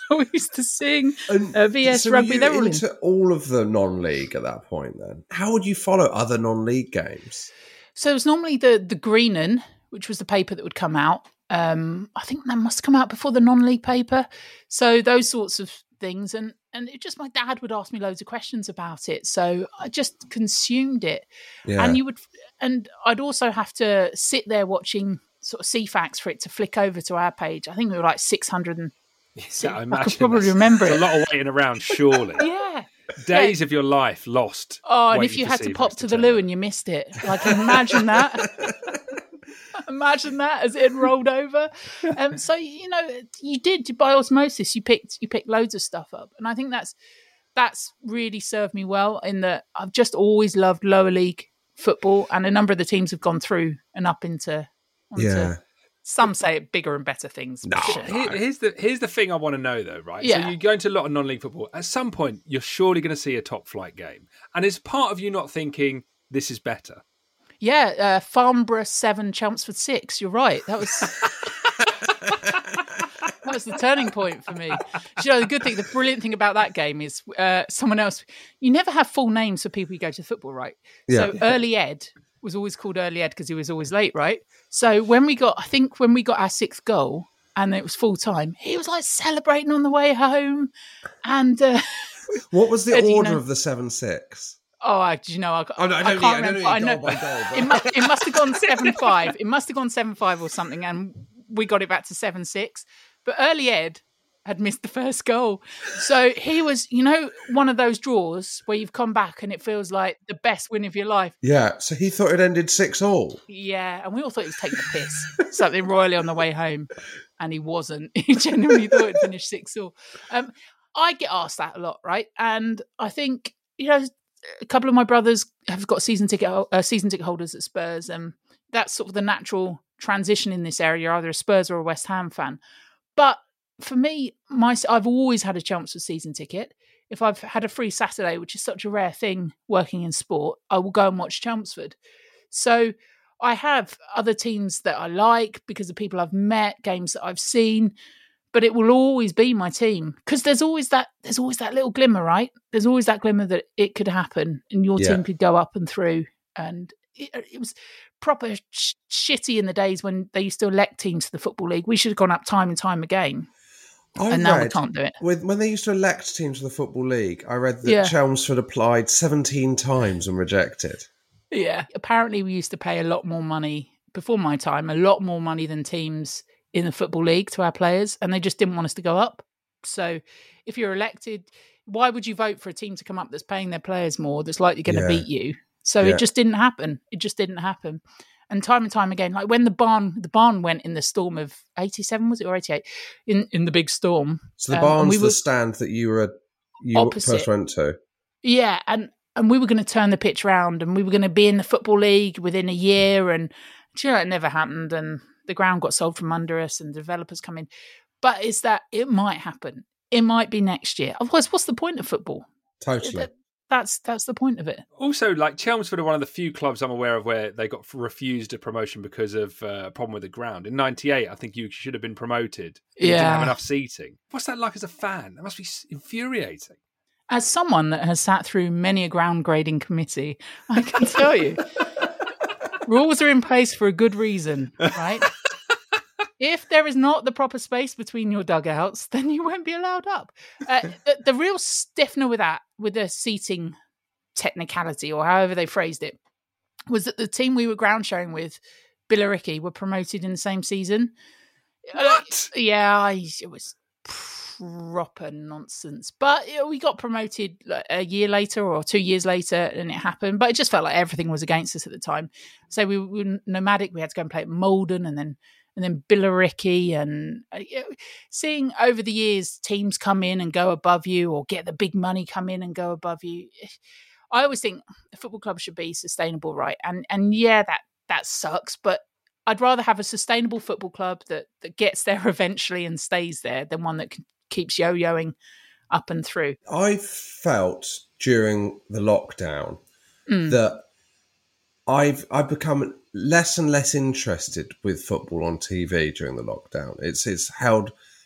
we used to sing uh, V S so Rugby. Were They're you all in. into all of the non-league at that point then? How would you follow other non-league games? So it was normally the the Greenan, which was the paper that would come out. Um, I think that must come out before the non-league paper. So those sorts of things. And, and it just, my dad would ask me loads of questions about it. So I just consumed it. Yeah. And you would, and I'd also have to sit there watching sort of C FAX for it to flick over to our page. I think we were like six hundred and yeah, I, I could probably remember it. A lot of waiting around, surely. Yeah. Days yeah. of your life lost. Oh, and if you had to pop to the loo and you missed it, like imagine that. Imagine that as it rolled over. Um, so you know, you did by osmosis. You picked you picked loads of stuff up, and I think that's that's really served me well. In that I've just always loved lower league football, and a number of the teams have gone through and up into. onto yeah. Some say bigger and better things. No, Sure. Here, here's the here's the thing I want to know though, right? Yeah. So you're going to a lot of non-league football. At some point, you're surely going to see a top flight game, and it's part of you not thinking this is better. Yeah, uh, Farnborough seven, Chelmsford six. You're right. That was that was the turning point for me. You know, the good thing, the brilliant thing about that game is uh, someone else. You never have full names for people who go to football, right? Yeah. So Early Ed was always called Early Ed because he was always late, right? So when we got, I think when we got our sixth goal and it was full time, he was like celebrating on the way home. And uh, what was the Eddie, order you know, of the seven six? Oh, I, do you know? I, oh, no, I, I don't can't need, remember. I I don't know need goal by goal, but... it, must, it must have gone seven five. It must have gone seven five or something, and we got it back to seven six. But Early Ed had missed the first goal, so he was, you know, one of those draws where you've come back and it feels like the best win of your life. Yeah, so he thought it ended six all. Yeah, and we all thought he was taking the piss, something royally on the way home, and he wasn't. He genuinely thought it finished six all. Um, I get asked that a lot, right? And I think, you know, a couple of my brothers have got season ticket uh, season ticket holders at Spurs, and that's sort of the natural transition in this area. You're either a Spurs or a West Ham fan. But for me, my I've always had a Chelmsford season ticket. If I've had a free Saturday, which is such a rare thing working in sport, I will go and watch Chelmsford. So I have other teams that I like because of people I've met, games that I've seen. But it will always be my team because there's always that there's always that little glimmer, right? There's always that glimmer that it could happen and your Yeah. team could go up and through. And it, it was proper sh- shitty in the days when they used to elect teams to the Football League. We should have gone up time and time again, I and now we read, can't do it. With, when they used to elect teams to the Football League, I read that Yeah. Chelmsford applied seventeen times and rejected. Yeah. Apparently, we used to pay a lot more money before my time, a lot more money than teams in the Football League to our players, and they just didn't want us to go up. So if you're elected, why would you vote for a team to come up that's paying their players more, that's likely going to Yeah. beat you? So Yeah. it just didn't happen. It just didn't happen. And time and time again, like when the barn, the barn went in the storm of eighty-seven, was it, or eighty-eight? In in the big storm. So the Um, and barn's we the were- stand that you were you Opposite. first went to. Yeah, and and we were going to turn the pitch round, and we were going to be in the Football League within a year, and do you know, it never happened, and the ground got sold from under us, and developers come in. But it's that it might happen. It might be next year. Otherwise, what's the point of football? Totally. That- That's that's the point of it. Also, like Chelmsford are one of the few clubs I'm aware of where they got refused a promotion because of uh, a problem with the ground. In ninety-eight, I think you should have been promoted. You didn't Yeah. have enough seating. What's that like as a fan? That must be s- infuriating. As someone that has sat through many a ground grading committee, I can tell you, rules are in place for a good reason, right? If there is not the proper space between your dugouts, then you won't be allowed up. Uh, the, the real stiffener with that, with the seating technicality, or however they phrased it, was that the team we were ground sharing with, Billericay, were promoted in the same season. What? Uh, yeah, I, it was proper nonsense. But you know, we got promoted like, a year later or two years later, and it happened. But it just felt like everything was against us at the time. So we were nomadic. We had to go and play at Malden, and then and then Billericay, and uh, you know, seeing over the years teams come in and go above you, or get the big money come in and go above you. I always think a football club should be sustainable, right? And and yeah, that that sucks, but I'd rather have a sustainable football club that, that gets there eventually and stays there than one that can, keeps yo-yoing up and through. I felt during the lockdown Mm. that I've I've become less and less interested with football on T V during the lockdown. It's it's held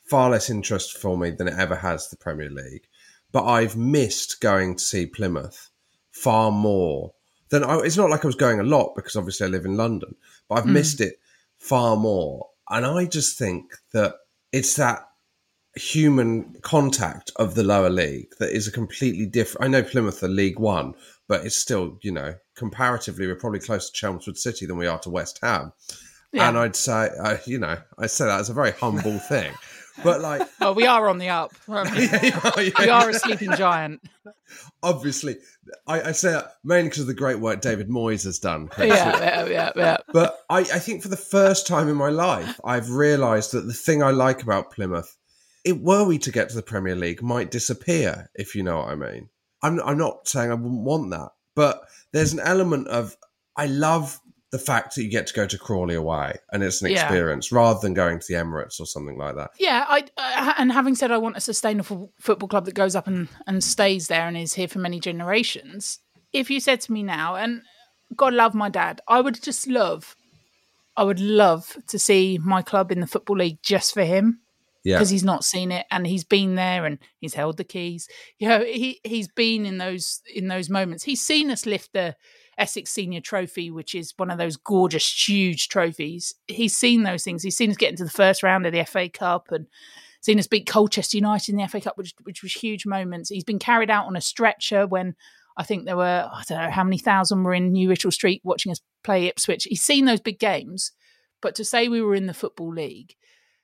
far less interest for me than it ever has the Premier League. But I've missed going to see Plymouth far more than I, it's not like I was going a lot because obviously I live in London, but I've mm. missed it far more. And I just think that it's that human contact of the lower league that is a completely different. I know Plymouth are League One, but it's still, you know, comparatively, we're probably closer to Chelmsford City than we are to West Ham. Yeah. And I'd say, uh, you know, I say that as a very humble thing. But like, well, we are on the up. I mean, yeah, yeah, yeah, we are a sleeping giant. Obviously, I, I say that mainly because of the great work David Moyes has done. Yeah, yeah, yeah, yeah. But I, I think for the first time in my life, I've realised that the thing I like about Plymouth, it were we to get to the Premier League, might disappear. If you know what I mean. I'm, I'm not saying I wouldn't want that, but there's an element of I love the fact that you get to go to Crawley away and it's an yeah. experience rather than going to the Emirates or something like that. Yeah, I uh, and having said I want a sustainable football club that goes up and, and stays there and is here for many generations, if you said to me now, and God love my dad, I would just love, I would love to see my club in the Football League just for him. Yeah. Because he's not seen it and he's been there and he's held the keys. You know, he, he's been in those in those moments. He's seen us lift the Essex Senior Trophy, which is one of those gorgeous, huge trophies. He's seen those things. He's seen us get into the first round of the F A Cup and seen us beat Colchester United in the F A Cup, which, which was huge moments. He's been carried out on a stretcher when I think there were, I don't know how many thousand were in New Ritual Street watching us play Ipswich. He's seen those big games. But to say we were in the Football League,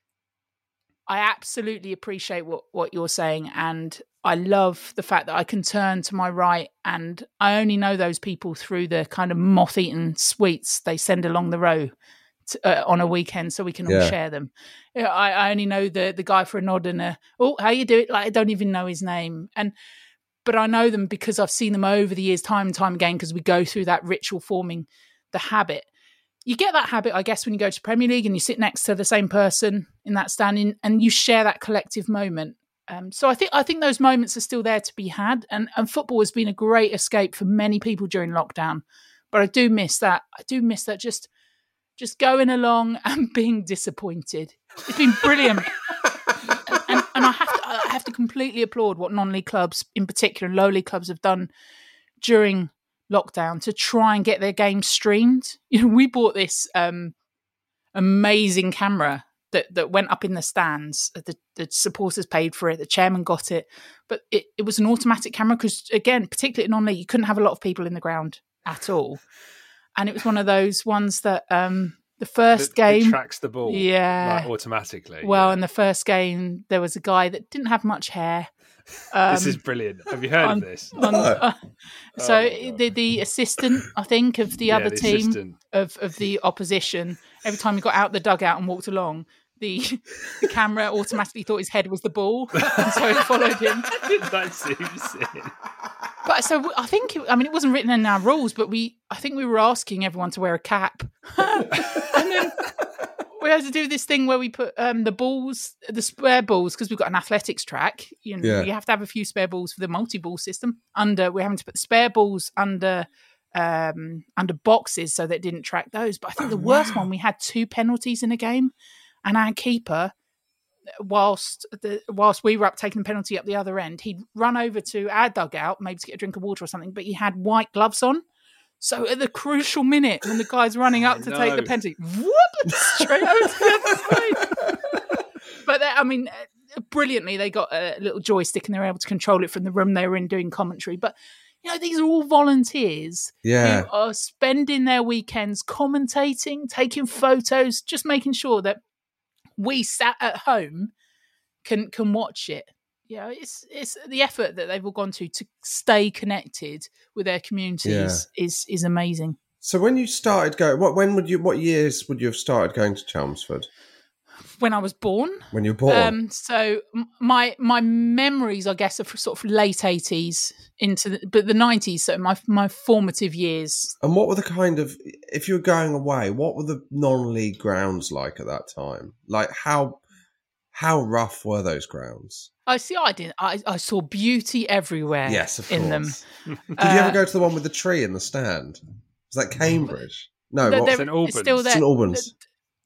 I absolutely appreciate what, what you're saying, and I love the fact that I can turn to my right and I only know those people through the kind of moth-eaten sweets they send along the row to, uh, on a weekend so we can all yeah. share them. I, I only know the the guy for a nod and a, oh, how you do it? Like I don't even know his name. and But I know them because I've seen them over the years, time and time again, because we go through that ritual forming the habit. You get that habit, I guess, when you go to Premier League and you sit next to the same person in that standing and you share that collective moment. Um, so I think I think those moments are still there to be had. And, and football has been a great escape for many people during lockdown. But I do miss that. I do miss that just, just going along and being disappointed. It's been brilliant. and, and, and I, have to, I have to completely applaud what non-league clubs, in particular low league clubs, have done during lockdown to try and get their games streamed. You know, we bought this um, amazing camera that, that went up in the stands. The, the supporters paid for it. The chairman got it. But it, it was an automatic camera because, again, particularly in non-league, you couldn't have a lot of people in the ground at all. And it was one of those ones that um, the first it, game... It tracks the ball yeah, like, automatically. Well, yeah. in the first game, there was a guy that didn't have much hair. Um, this is brilliant. Have you heard on, of this? On, uh, so oh the the assistant, I think, of the yeah, other the team of, of the opposition, every time he got out the dugout and walked along, the, the camera automatically thought his head was the ball, and so it followed him. That seems in. But so I think, it, I mean, it wasn't written in our rules, but we, I think we were asking everyone to wear a cap, and then we had to do this thing where we put um, the balls, the spare balls, because we've got an athletics track. You know, yeah. you have to have a few spare balls for the multi-ball system. Under, we're having to put the spare balls under um, under boxes so that it didn't track those. But I think oh, the worst wow. one, we had two penalties in a game, and our keeper, whilst the whilst we were up taking the penalty up the other end, he'd run over to our dugout, maybe to get a drink of water or something, but he had white gloves on. So at the crucial minute when the guy's running up to take the penalty, whoop, straight over to the other side. But I mean, brilliantly, they got a little joystick and they were able to control it from the room they were in doing commentary. But, you know, these are all volunteers yeah. who are spending their weekends commentating, taking photos, just making sure that we sat at home can can watch it. Yeah, it's it's the effort that they've all gone to to stay connected with their communities yeah. is is amazing. So when you started going, what when would you what years would you have started going to Chelmsford? When I was born. When you were born. Um, so my my memories, I guess, are sort of late eighties into the, but the nineties. So my my formative years. And what were the kind of, if you were going away, what were the non-league grounds like at that time? Like how how rough were those grounds? I see. I didn't. I, I saw beauty everywhere. Yes, of in course. them. Did uh, you ever go to the one with the tree in the stand? Was that Cambridge? No, the, what? St Albans. Still there. St Albans.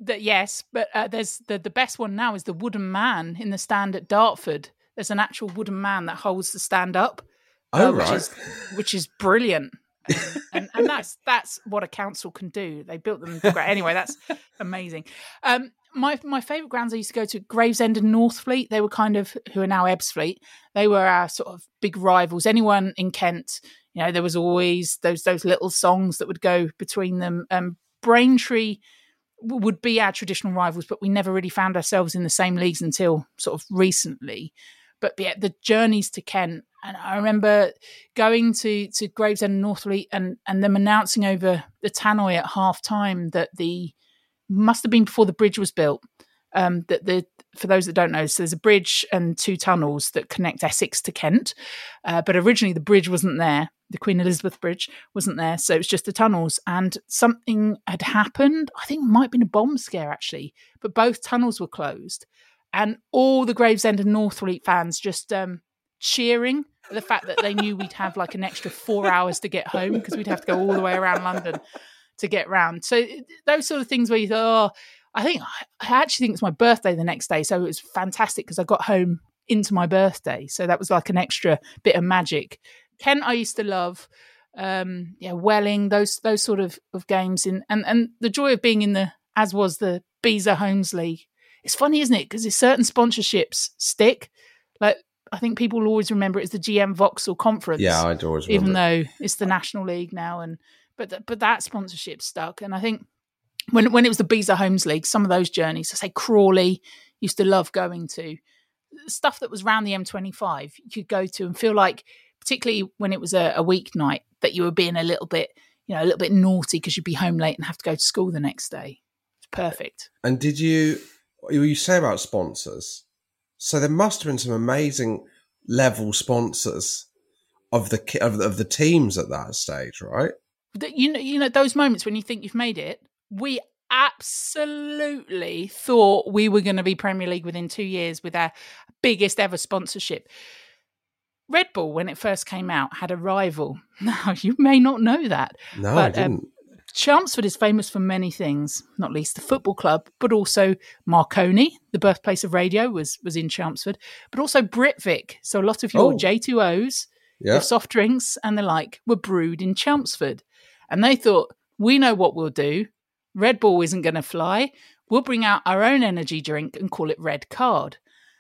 that yes, but uh, there's the the best one now is the wooden man in the stand at Dartford. There's an actual wooden man that holds the stand up. Oh, uh, which right. is which is brilliant. and, and that's that's what a council can do. They built them great. Anyway, that's amazing. Um, my my favourite grounds I used to go to, Gravesend and Northfleet. They were kind of, who are now Ebbsfleet. They were our sort of big rivals. Anyone in Kent, you know, there was always those those little songs that would go between them. Um, Braintree w- would be our traditional rivals, but we never really found ourselves in the same leagues until sort of recently. But yeah, the journeys to Kent. And I remember going to, to Gravesend and Northfleet and, and them announcing over the tannoy at half time that the, must have been before the bridge was built, um, that the, for those that don't know, so there's a bridge and two tunnels that connect Essex to Kent. Uh, but originally the bridge wasn't there. The Queen Elizabeth Bridge wasn't there. So it was just the tunnels, and something had happened. I think it might have been a bomb scare actually, but both tunnels were closed. And all the Gravesend and Northfleet fans just um, cheering the fact that they knew we'd have like an extra four hours to get home because we'd have to go all the way around London to get round. So those sort of things where you thought, oh, I think I actually think it's my birthday the next day. So it was fantastic because I got home into my birthday. So that was like an extra bit of magic. Kent, I used to love, um, yeah, Welling, those those sort of, of games. In, and, and the joy of being in the, as was the Beezer Homes League. It's funny, isn't it? Because certain sponsorships stick. Like, I think people will always remember it as the G M Vauxhall Conference. Yeah, I'd always remember even though it's the National League now. And but th- but that sponsorship stuck. And I think when when it was the Beezer Homes League, some of those journeys, I say Crawley, used to love going to. Stuff that was around the M twenty-five, you could go to and feel like, particularly when it was a, a weeknight, that you were being a little bit, you know, a little bit naughty because you'd be home late and have to go to school the next day. It's perfect. And did you, you say about sponsors, so there must have been some amazing level sponsors of the of the, of the teams at that stage, right? You know, you know those moments when you think you've made it. We absolutely thought we were going to be Premier League within two years with our biggest ever sponsorship. Red Bull, when it first came out, had a rival. Now, you may not know that. No, but, I didn't. Um, Chelmsford is famous for many things, not least the football club, but also Marconi, the birthplace of radio, was was in Chelmsford, but also Britvic. So a lot of your Oh. J two Os, Yeah. your soft drinks and the like, were brewed in Chelmsford. And they thought, we know what we'll do. Red Bull isn't going to fly. We'll bring out our own energy drink and call it Red Card.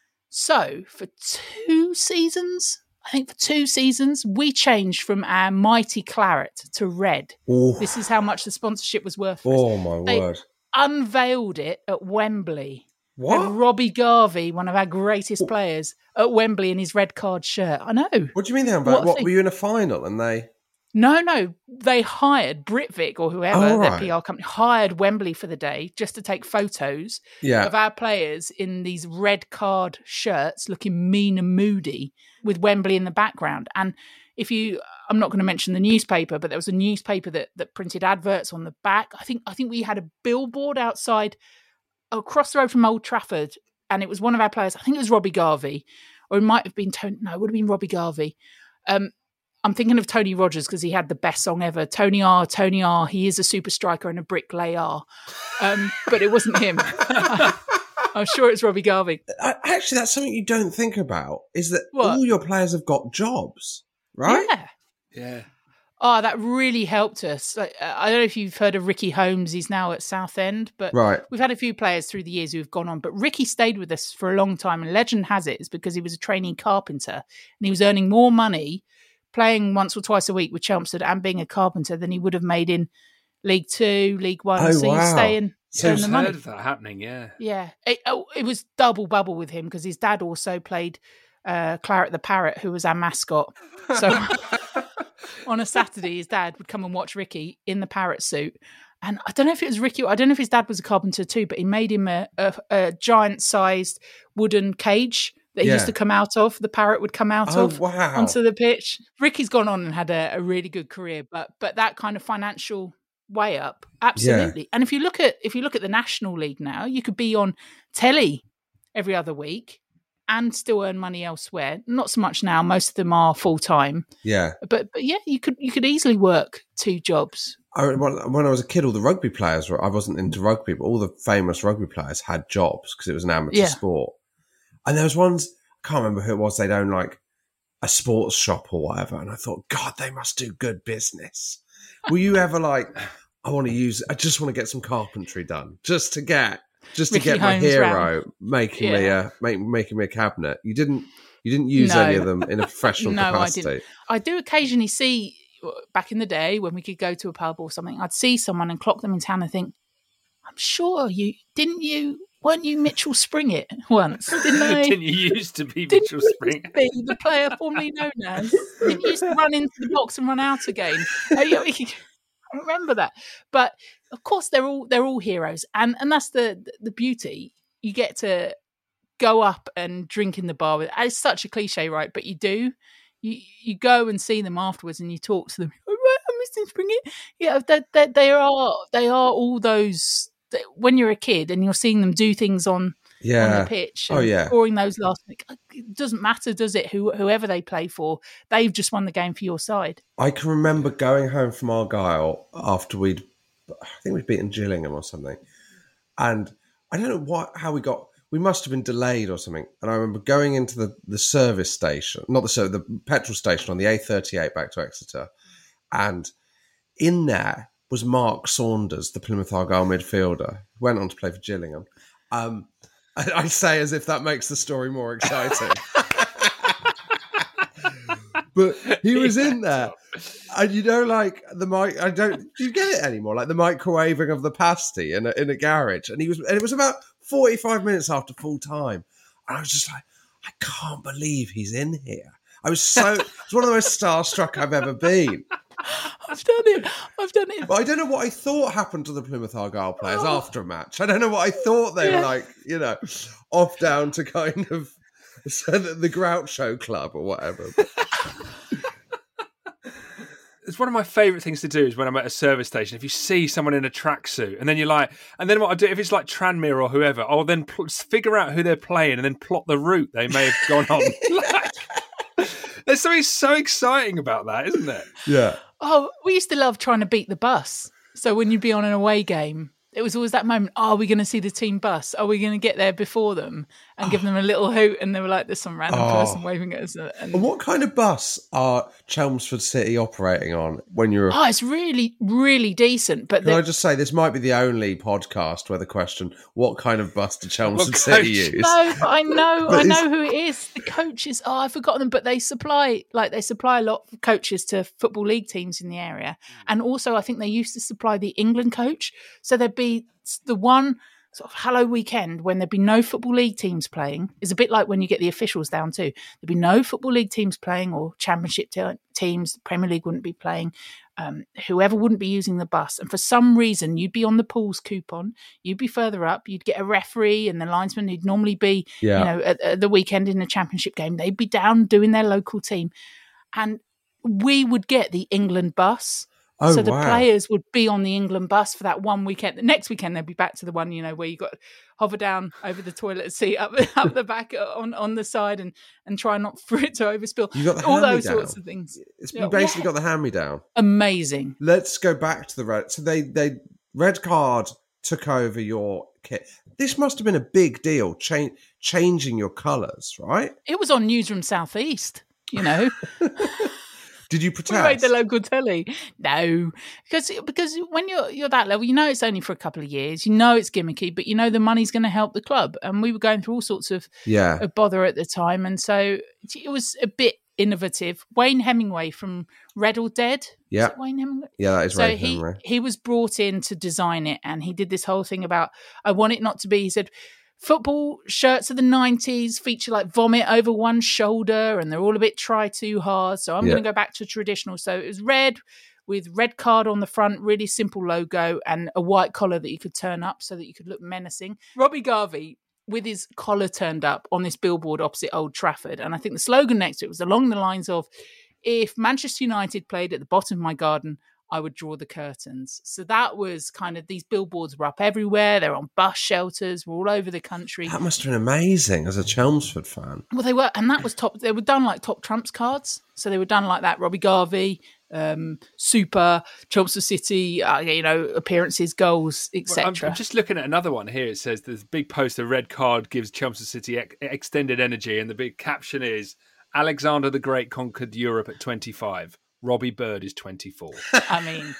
So for two seasons, I think for two seasons, we changed from our mighty claret to red. Ooh. This is how much the sponsorship was worth for us. Oh, my They word. unveiled it at Wembley. What? And Robbie Garvey, one of our greatest players, at Wembley in his Red Card shirt. I know. What do you mean they What unveiled? a What, thing. were you in a final and they... No, no. They hired Britvic or whoever, Oh, their right. P R company, hired Wembley for the day just to take photos Yeah. of our players in these red card shirts looking mean and moody with Wembley in the background. And if you, I'm not going to mention the newspaper, but there was a newspaper that, that printed adverts on the back. I think, I think we had a billboard outside across the road from Old Trafford, and it was one of our players. I think it was Robbie Garvey, or it might have been Tony. No, it would have been Robbie Garvey. Um, I'm thinking of Tony Rogers because he had the best song ever. Tony R, Tony R, he is a super striker and a bricklayer. Um, but it wasn't him. I'm sure it's Robbie Garvey. Uh, Actually, that's something you don't think about, is that What? all your players have got jobs, right? Yeah. Yeah. Oh, that really helped us. Like, uh, I don't know if you've heard of Ricky Holmes. He's now at Southend, but Right. we've had a few players through the years who've gone on. But Ricky stayed with us for a long time, and legend has it it's because he was a trainee carpenter and he was earning more money playing once or twice a week with Chelmsford and being a carpenter than he would have made in League Two, League One. Oh, so wow. you stay and So earn I've the money. heard of that happening, yeah. Yeah, it, oh, it was double bubble with him because his dad also played uh, Claret the Parrot, who was our mascot. So on a Saturday, his dad would come and watch Ricky in the parrot suit. And I don't know if it was Ricky, I don't know if his dad was a carpenter too, but he made him a, a, a giant-sized wooden cage that he Yeah. used to come out of. The parrot would come out Oh, of wow. onto the pitch. Ricky's gone on and had a, a really good career, but but that kind of financial way up, absolutely. And if you look at if you look at the National League now, you could be on telly every other week and still earn money elsewhere. Not so much now; most of them are full time. Yeah. But but yeah, you could you could easily work two jobs I, when I was a kid, all the rugby players were, I wasn't into rugby, but all the famous rugby players had jobs because it was an amateur Yeah. sport. And there was ones, I can't remember who it was, they'd own like a sports shop or whatever. And I thought, God, they must do good business. Were you ever like, I want to use, I just want to get some carpentry done just to get, just to Ricky get my Holmes hero round. making Yeah. me a, make, making me a cabinet. You didn't, you didn't use No. any of them in a professional no, capacity. I didn't. I do occasionally see, back in the day when we could go to a pub or something, I'd see someone and clock them in town and think, I'm sure you, didn't you, weren't you Mitchell Springett once? Didn't I? Didn't you used to be Didn't Mitchell you Spring? used to be the player formerly known as? Didn't you used to run into the box and run out again? I I remember that. But of course, they're all they're all heroes, and and that's the the beauty. You get to go up and drink in the bar with. It's such a cliche, right? But you do. You you go and see them afterwards, and you talk to them. All right, I'm Mister Springett. Yeah, they, they they are they are all those. When you're a kid and you're seeing them do things on, Yeah. on the pitch, Oh, and yeah. scoring those last, it doesn't matter, does it? Who, whoever they play for, they've just won the game for your side. I can remember going home from Argyle after we'd, I think we'd beaten Gillingham or something. And I don't know what, how we got, we must have been delayed or something. And I remember going into the, the service station, not the service, the petrol station on the A thirty-eight back to Exeter. And in there was Mark Saunders, the Plymouth Argyle midfielder, who went on to play for Gillingham. Um, I, I say as if that makes the story more exciting. But he was in there. And you know, like the mic, I don't, do you get it anymore? Like the microwaving of the pasty in a, in a garage. And he was, and it was about forty-five minutes after full time. And I was just like, I can't believe he's in here. I was so, it's one of the most starstruck I've ever been. I've done it. I've done it. But I don't know what I thought happened to the Plymouth Argyle players oh. after a match. I don't know what I thought they yeah. were like, you know, off down to kind of the Groucho Club or whatever. It's one of my favourite things to do is when I'm at a service station, if you see someone in a tracksuit and then you're like, and then what I do, if it's like Tranmere or whoever, I'll then pl- figure out who they're playing and then plot the route they may have gone on. Like, there's something so exciting about that, isn't there? Yeah. Oh, we used to love trying to beat the bus. So when you'd be on an away game, it was always that moment, oh, are we going to see the team bus? Are we going to get there before them and oh. give them a little hoot? And they were like, there's some random oh. person waving at us. And... and what kind of bus are Chelmsford City operating on when you're... Oh, it's really, really decent. But Can the... I just say, this might be the only podcast where the question, what kind of bus do Chelmsford City use? No, but I know, but I know who it is. The coaches, oh, I've forgotten them, but they supply, like they supply a lot of coaches to Football League teams in the area. And also I think they used to supply the England coach. So there'd be the one sort of hello weekend when there'd be no Football League teams playing. Is a bit like when you get the officials down too. There'd be no Football League teams playing or Championship te- teams. Premier League wouldn't be playing. Um, whoever wouldn't be using the bus. And for some reason, you'd be on the pools coupon. You'd be further up. You'd get a referee and the linesman who'd normally be, yeah. you know, at, at the weekend in a Championship game. They'd be down doing their local team. And we would get the England bus. Oh, so the wow. players would be on the England bus for that one weekend. The next weekend, they'd be back to the one, you know, where you got to hover down over the toilet seat up, up the back on, on the side and, and try not for it to overspill. You got the all those hand-me-down. sorts of things. It's you basically yeah. got the hand-me-down. Amazing. Let's go back to the red. So they, they Red Card took over your kit. This must have been a big deal, cha- changing your colours, right? It was on Newsroom South East, you know. Did you protest? We made the local telly. No, because because when you're you're that level, you know it's only for a couple of years. You know it's gimmicky, but you know the money's going to help the club. And we were going through all sorts of, yeah. of bother at the time, and so it was a bit innovative. Wayne Hemingway from Red or Dead. Yeah, is it Wayne Hemingway. Yeah, that is so Wayne he, Hemingway. He was brought in to design it, and he did this whole thing about I want it not to be. He said. Football shirts of the nineties feature like vomit over one shoulder and they're all a bit try too hard. So I'm yeah. going to go back to traditional. So it was red with Red Card on the front, really simple logo and a white collar that you could turn up so that you could look menacing. Robbie Garvey with his collar turned up on this billboard opposite Old Trafford. And I think the slogan next to it was along the lines of, if Manchester United played at the bottom of my garden, I would draw the curtains. So that was kind of, these billboards were up everywhere. They're on bus shelters. We're all over the country. That must have been amazing as a Chelmsford fan. Well, they were, and that was top. They were done like top trumps cards. So they were done like that. Robbie Garvey, um, super, Chelmsford City, uh, you know, appearances, goals, et cetera. Well, I'm, I'm just looking at another one here. It says there's a big poster, red card gives Chelmsford City ex- extended energy. And the big caption is, Alexander the Great conquered Europe at twenty-five. Robbie Bird is twenty-four. I mean,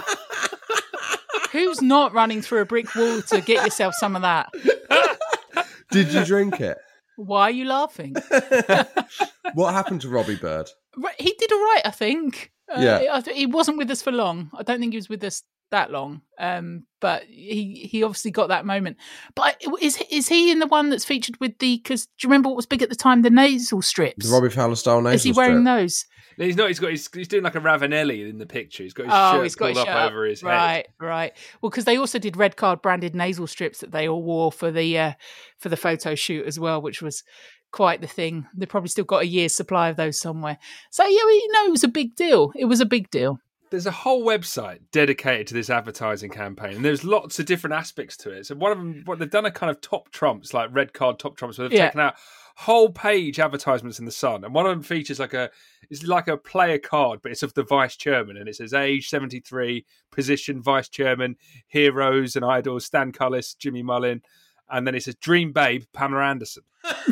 who's not running through a brick wall to get yourself some of that? Did you drink it? Why are you laughing? What happened to Robbie Bird? He did all right, I think. Uh, Yeah. He wasn't with us for long. I don't think he was with us that long. Um, but he he obviously got that moment. But is is he in the one that's featured with the? Because do you remember what was big at the time? The nasal strips. The Robbie Fowler style nasal Is he wearing strip. those? No, he's not. He's got. He's, he's doing like a Ravanelli in the picture. He's got his Oh, shirt he's got pulled his up shirt up. over his head. Right, right. Well, because they also did red card branded nasal strips that they all wore for the uh, for the photo shoot as well, which was quite the thing. They probably still got a year's supply of those somewhere. So yeah, you know, it was a big deal. It was a big deal. There's a whole website dedicated to this advertising campaign, and there's lots of different aspects to it. So one of them, what they've done, a kind of top trumps, like red card top trumps, where they've Yeah. taken out whole page advertisements in the Sun, and one of them features like a, it's like a player card, but it's of the vice chairman, and it says age seventy-three, position vice chairman, heroes and idols, Stan Cullis, Jimmy Mullin, and then it says dream babe, Pamela Anderson.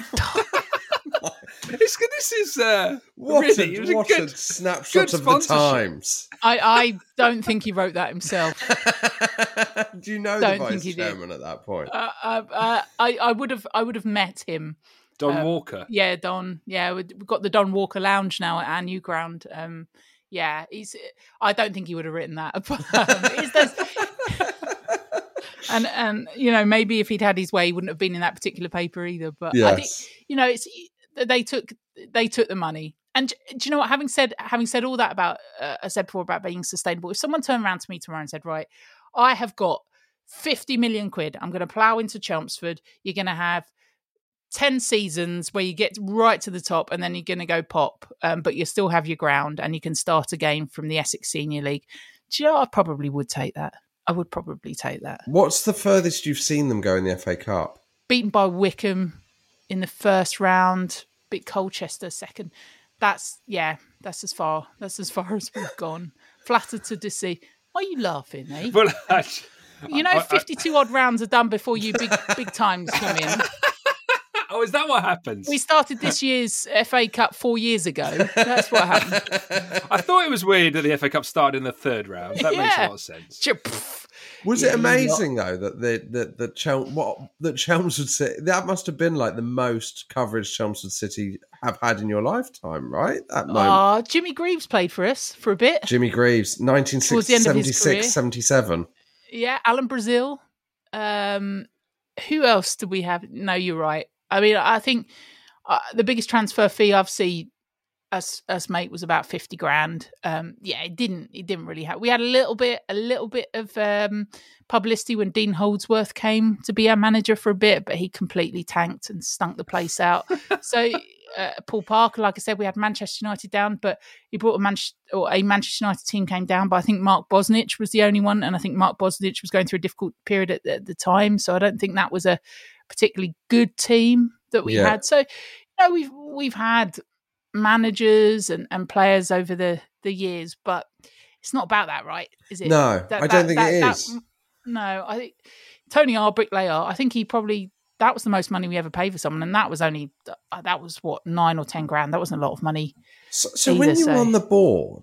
It's, this is uh, What, really, a, it was a what good a snapshot good of the sponsorship. times. I, I don't think he wrote that himself. Do you know Don't the think vice he did. chairman at that point? Uh, uh, uh, I I would have I would have met him. Don Um, Walker. Yeah, Don. Yeah, we- we've got the Don Walker Lounge now at our new ground. Um, yeah, he's. I don't think he would have written that. But, um, it's those- and and you know, maybe if he'd had his way, he wouldn't have been in that particular paper either. But I think Yes. you know, it's they took they took the money. And do you know what? Having said having said all that about uh, I said before about being sustainable, if someone turned around to me tomorrow and said, "Right, I have got fifty million quid. I'm going to plough into Chelmsford. You're going to have ten seasons where you get right to the top, and then you're going to go pop, um, but you still have your ground, and you can start again from the Essex Senior League." Do you know? I probably would take that. I would probably take that. What's the furthest you've seen them go in the F A Cup? Beaten by Wickham in the first round, beat Colchester second. That's yeah, that's as far that's as far as we've gone. Flattered to deceive. Why are you laughing, eh? Well, I, You know, I- I- fifty-two odd rounds are done before you big big times come in. Oh, is that what happens? We started this year's F A Cup four years ago. That's what happened. I thought it was weird that the F A Cup started in the third round. That makes a Yeah. lot of sense. Was Yeah, it you amazing though that the that that Chel- what that Chelmsford City that must have been like the most coverage Chelmsford City have had in your lifetime, right? That moment. Ah, Jimmy Greaves played for us for a bit. Jimmy Greaves, Towards the end of his career. nineteen seventy-six seventy-seven. Yeah, Alan Brazil. Um, who else do we have? No, you're right. I mean, I think uh, the biggest transfer fee I've seen us us mate was about fifty grand. Um, yeah, it didn't it didn't really have. We had a little bit a little bit of um, publicity when Dean Holdsworth came to be our manager for a bit, but he completely tanked and stunk the place out. So uh, Paul Parker, like I said, we had Manchester United down, but he brought a Manchester or a Manchester United team came down. But I think Mark Bosnich was the only one, and I think Mark Bosnich was going through a difficult period at the, at the time. So I don't think that was a particularly good team that we Yeah. had. So you know, we've we've had managers and, and players over the, the years, but it's not about that, right? Is it? No, I don't think it that- is. no, I think Tony R. Bricklayer, I think he probably, that was the most money we ever paid for someone. And that was only, uh, that was what, nine or ten grand. That wasn't a lot of money. So, so when either, you're so- on the board,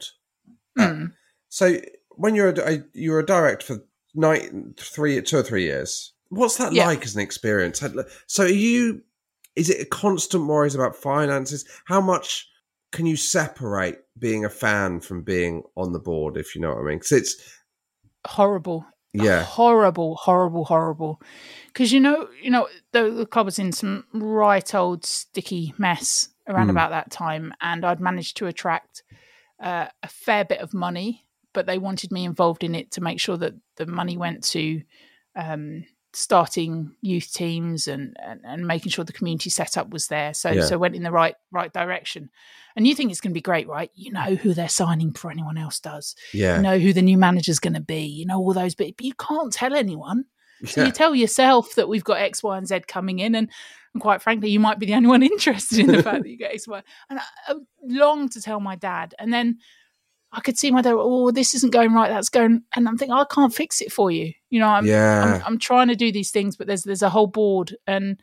Mm. so when you're a, you're a director for nine, three, two or three years, what's that Yeah. like as an experience? So are you, is it a constant worries about finances? How much can you separate being a fan from being on the board, if you know what I mean? Because it's, Horrible. yeah, Horrible, horrible, horrible. Because you know, you know, the, the club was in some right old sticky mess around Mm. about that time, and I'd managed to attract uh, a fair bit of money, but they wanted me involved in it to make sure that the money went to um, starting youth teams and, and and making sure the community setup was there. So Yeah. so it went in the right right direction. And you think it's going to be great, right? You know who they're signing before anyone else does. Yeah. You know who the new manager's going to be. You know all those bits, but you can't tell anyone. So Yeah. you tell yourself that we've got X, Y, and Z coming in, and, and quite frankly, you might be the only one interested in the fact that you get X, Y. And I, I long to tell my dad, and then I could see my dad, oh, this isn't going right, that's going, and I'm thinking, I can't fix it for you. You know, I'm, Yeah. I'm, I'm trying to do these things, but there's there's a whole board, and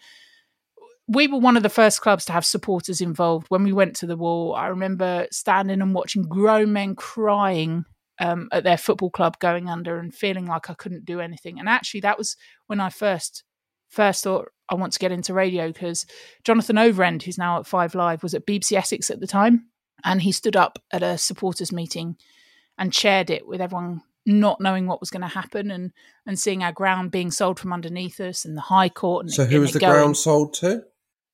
we were one of the first clubs to have supporters involved. When we went to the wall, I remember standing and watching grown men crying um, at their football club going under and feeling like I couldn't do anything. And actually, that was when I first first thought I want to get into radio, because Jonathan Overend, who's now at Five Live, was at B B C Essex at the time. And he stood up at a supporters meeting and chaired it with everyone not knowing what was going to happen, and, and seeing our ground being sold from underneath us and the High Court. And So it, who and was it the going. ground sold to?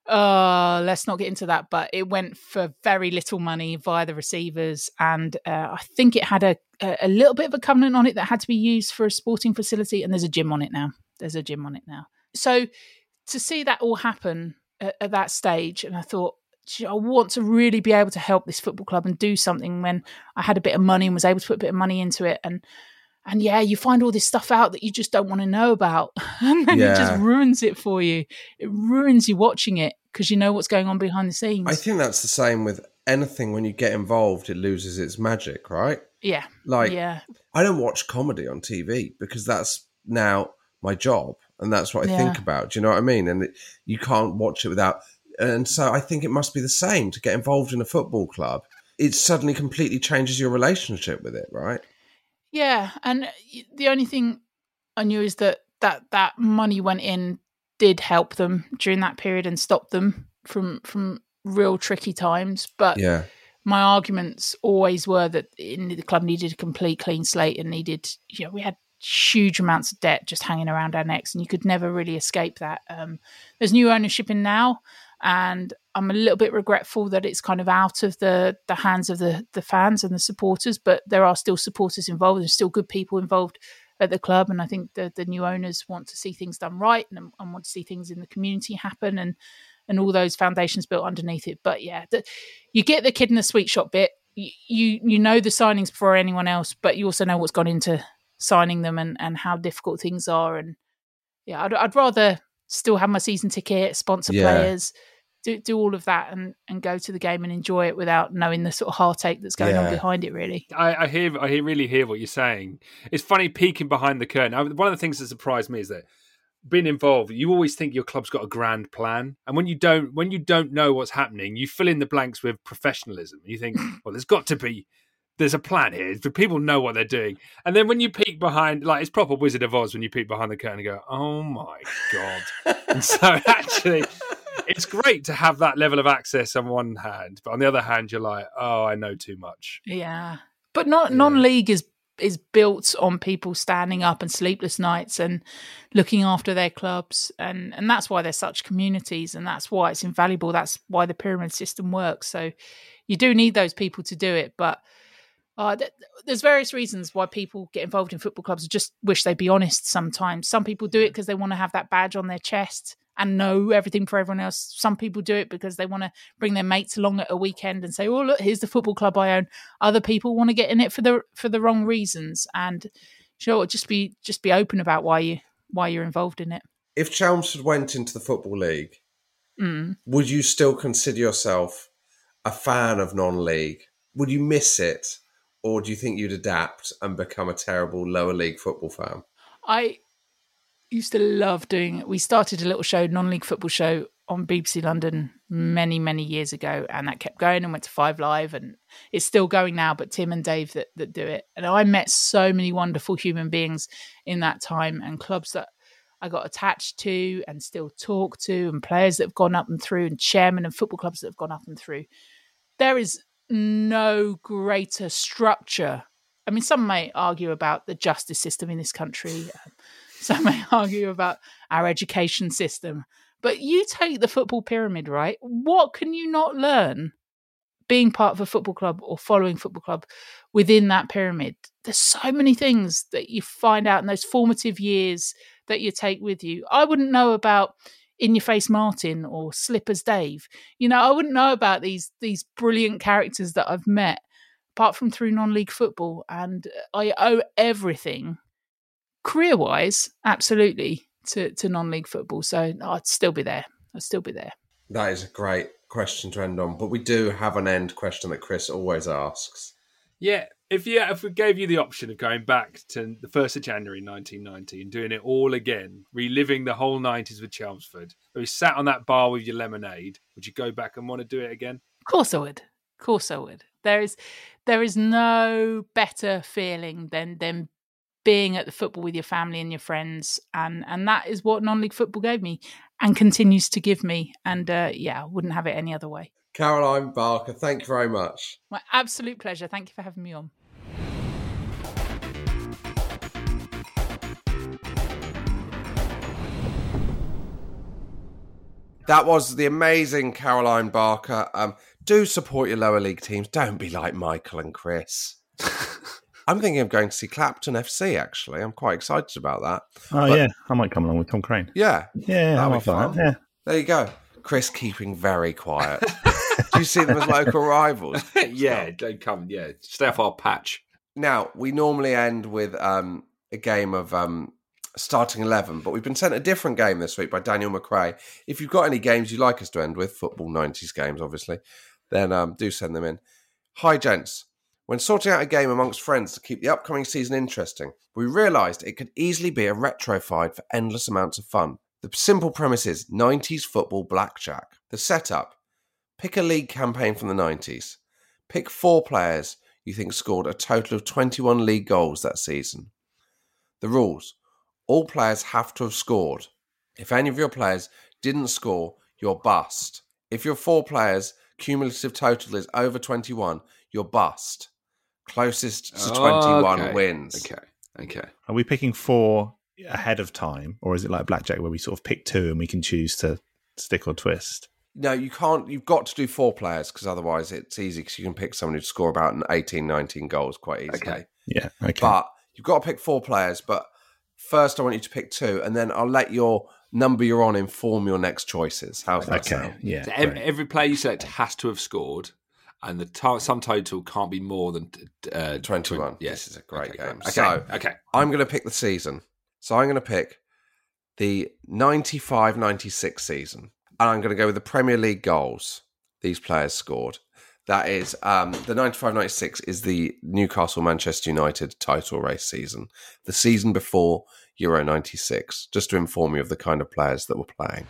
Uh, let's not get into that, but it went for very little money via the receivers. And uh, I think it had a, a little bit of a covenant on it that had to be used for a sporting facility. And there's a gym on it now. There's a gym on it now. So to see that all happen at, at that stage, and I thought, I want to really be able to help this football club and do something, when I had a bit of money and was able to put a bit of money into it. And, and yeah, you find all this stuff out that you just don't want to know about. And then Yeah. it just ruins it for you. It ruins you watching it, because you know what's going on behind the scenes. I think that's the same with anything. When you get involved, it loses its magic, right? Yeah. Like, yeah. I don't watch comedy on T V because that's now my job and that's what I Yeah. think about. Do you know what I mean? And it, you can't watch it without... And so I think it must be the same to get involved in a football club. It suddenly completely changes your relationship with it, right? Yeah. And the only thing I knew is that that, that money went in did help them during that period and stop them from from real tricky times. But Yeah. my arguments always were that in the club needed a complete clean slate and needed, you know, we had huge amounts of debt just hanging around our necks, and you could never really escape that. Um, there's new ownership in now, and I'm a little bit regretful that it's kind of out of the the hands of the the fans and the supporters, but there are still supporters involved. There's still good people involved at the club, and I think the the new owners want to see things done right and, and want to see things in the community happen, and and all those foundations built underneath it. But yeah, the, you get the kid in the sweet shop bit. You, you you know the signings before anyone else, but you also know what's gone into signing them and, and how difficult things are. And yeah, I'd, I'd rather still have my season ticket, sponsor Yeah. players, do do all of that, and, and go to the game and enjoy it without knowing the sort of heartache that's going Yeah. on behind it. Really, I, I hear, I hear, really hear what you're saying. It's funny peeking behind the curtain. I, one of the things that surprised me is that being involved, you always think your club's got a grand plan, and when you don't, when you don't know what's happening, you fill in the blanks with professionalism. You think, well, there's got to be, there's a plan here. The people know what they're doing, and then when you peek behind, like it's proper Wizard of Oz when you peek behind the curtain and go, oh my god! And so actually, it's great to have that level of access on one hand, but on the other hand, you're like, oh, I know too much. yeah. But not non-league is is built on people standing up and sleepless nights and looking after their clubs, and and that's why they're such communities, and that's why it's invaluable. That's why the pyramid system works. So you do need those people to do it, but uh, th- there's various reasons why people get involved in football clubs. I just wish they'd be honest sometimes. Some people do it because they want to have that badge on their chest and know everything for everyone else. Some people do it because they want to bring their mates along at a weekend and say, oh, look, here's the football club I own. Other people want to get in it for the for the wrong reasons. And sure, just be just be open about why you why you're involved in it. If Chelmsford went into the Football League, Mm. would you still consider yourself a fan of non-league? Would you miss it? Or do you think you'd adapt and become a terrible lower league football fan? I used to love doing it. We started a little show, non-league football show on B B C London many, many years ago, and that kept going and went to Five Live, and it's still going now, but Tim and Dave that, that do it. And I met so many wonderful human beings in that time, and clubs that I got attached to and still talk to, and players that have gone up and through, and chairmen of football clubs that have gone up and through. There is no greater structure. I mean, some may argue about the justice system in this country. Um, some may argue about our education system. But you take the football pyramid, right? What can you not learn being part of a football club or following football club within that pyramid? There's so many things that you find out in those formative years that you take with you. I wouldn't know about In Your Face Martin or Slippers Dave. You know, I wouldn't know about these these brilliant characters that I've met apart from through non-league football. And I owe everything, career-wise, absolutely, to, to non-league football. So I'd still be there. I'd still be there. That is a great question to end on. But we do have an end question that Chris always asks. Yeah, If you if we gave you the option of going back to the first of January nineteen ninety and doing it all again, reliving the whole nineties with Chelmsford, where you sat on that bar with your lemonade, would you go back and want to do it again? Of course I would. Of course I would. There is there is no better feeling than than being at the football with your family and your friends, and and that is what non-league football gave me and continues to give me. And uh, yeah, I wouldn't have it any other way. Caroline Barker, thank you very much. My absolute pleasure. Thank you for having me on. That was the amazing Caroline Barker. Um, do support your lower league teams. Don't be like Michael and Chris. I'm thinking of going to see Clapton F C, actually. I'm quite excited about that. Oh, but, yeah. I might come along with Tom Crane. Yeah. Yeah, I'm up for that. Yeah. There you go. Chris keeping very quiet. Do you see them as local rivals? Yeah, don't come. Yeah, stay off our patch. Now, we normally end with um, a game of um, starting eleven, but we've been sent a different game this week by Daniel McRae. If you've got any games you'd like us to end with, football nineties games, obviously, then um, do send them in. Hi, gents. When sorting out a game amongst friends to keep the upcoming season interesting, we realised it could easily be a retrofied for endless amounts of fun. The simple premise is nineties football blackjack. The setup: pick a league campaign from the nineties. Pick four players you think scored a total of twenty-one league goals that season. The rules: all players have to have scored. If any of your players didn't score, you're bust. If your four players' cumulative total is over twenty-one, you're bust. Closest to twenty-one oh, okay. wins. Okay, okay. Are we picking four ahead of time, or is it like blackjack where we sort of pick two and we can choose to stick or twist? No, you can't. You've got to do four players because otherwise it's easy because you can pick someone who'd score about an eighteen, nineteen goals quite easily. Okay. Yeah, okay. But you've got to pick four players. But first I want you to pick two, and then I'll let your number you're on inform your next choices. How's that okay. sound? Yeah. So every, every player you select has to have scored, and the to- sum total can't be more than uh, twenty-one. twenty, yes, This is a great okay, game. Okay. So okay. I'm going to pick the season. So I'm going to pick the ninety-five ninety-six season. And I'm going to go with the Premier League goals these players scored. That is, um, the ninety-five ninety-six is the Newcastle-Manchester United title race season. The season before Euro ninety-six, just to inform you of the kind of players that were playing.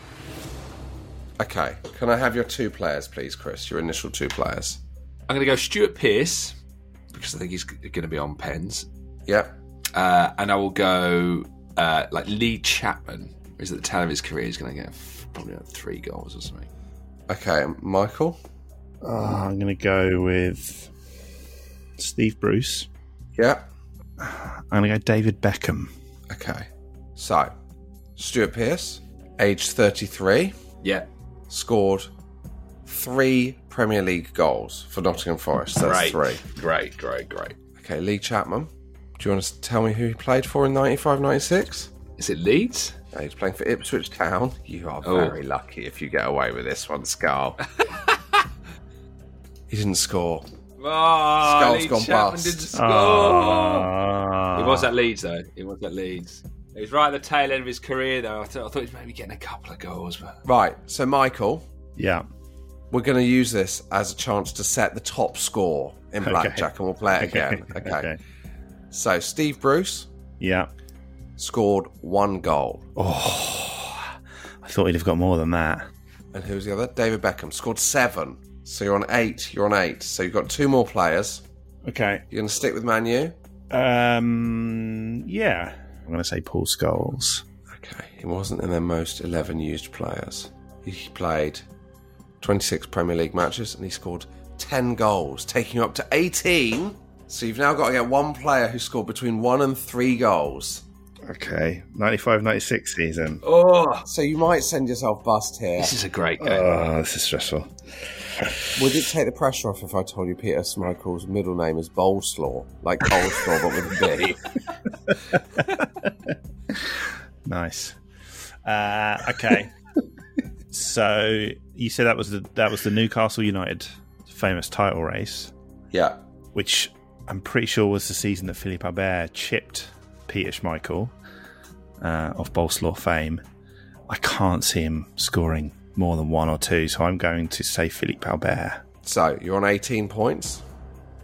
Okay, can I have your two players, please, Chris? Your initial two players. I'm going to go Stuart Pearce, because I think he's going to be on pens. Yep. Uh, and I will go uh, like Lee Chapman, who's at the tail of his career. He's going to get probably like three goals or something. Okay, Michael? Oh, I'm going to go with Steve Bruce. Yep. I'm going to go David Beckham. Okay. So, Stuart Pearce, age thirty-three. Yeah. Scored three Premier League goals for Nottingham Forest. That's great. three. Great, great, great. Okay, Lee Chapman. Do you want to tell me who he played for in ninety-five ninety-six? Is it Leeds? No, he's playing for Ipswich Town. You are Oh. very lucky if you get away with this one, Scarl. He didn't score. Oh, Skull's Lee gone Chapman bust. didn't score. Oh. He was at Leeds, though. He was at Leeds. He was right at the tail end of his career, though. I, th- I thought he was maybe getting a couple of goals. But... Right, so Michael, Yeah. we're going to use this as a chance to set the top score in Okay. blackjack, and we'll play it again. Okay. Okay. So Steve Bruce Yeah. scored one goal. Oh, I thought he'd have got more than that. And who's the other? David Beckham scored seven. So you're on eight. You're on eight. So you've got two more players. Okay. You're going to stick with Man U? Um. Yeah. I'm going to say Paul Scholes. Okay. He wasn't in their most eleven used players. He played twenty-six Premier League matches and he scored ten goals, taking you up to eighteen. So you've now got to get one player who scored between one and three goals. Okay. ninety-five ninety-six season. Oh, So you might send yourself bust here. this is a great game. Oh, this is stressful. Would it take the pressure off if I told you Peter Schmeichel's middle name is Bowslaw, like coleslaw but with a B? Nice. Uh, okay. So you said that was the that was the Newcastle United famous title race, Yeah. which I'm pretty sure was the season that Philippe Albert chipped Peter Schmeichel uh, of Bolslaw fame. I can't see him scoring more than one or two, so I'm going to say Philippe Albert. So you're on eighteen points.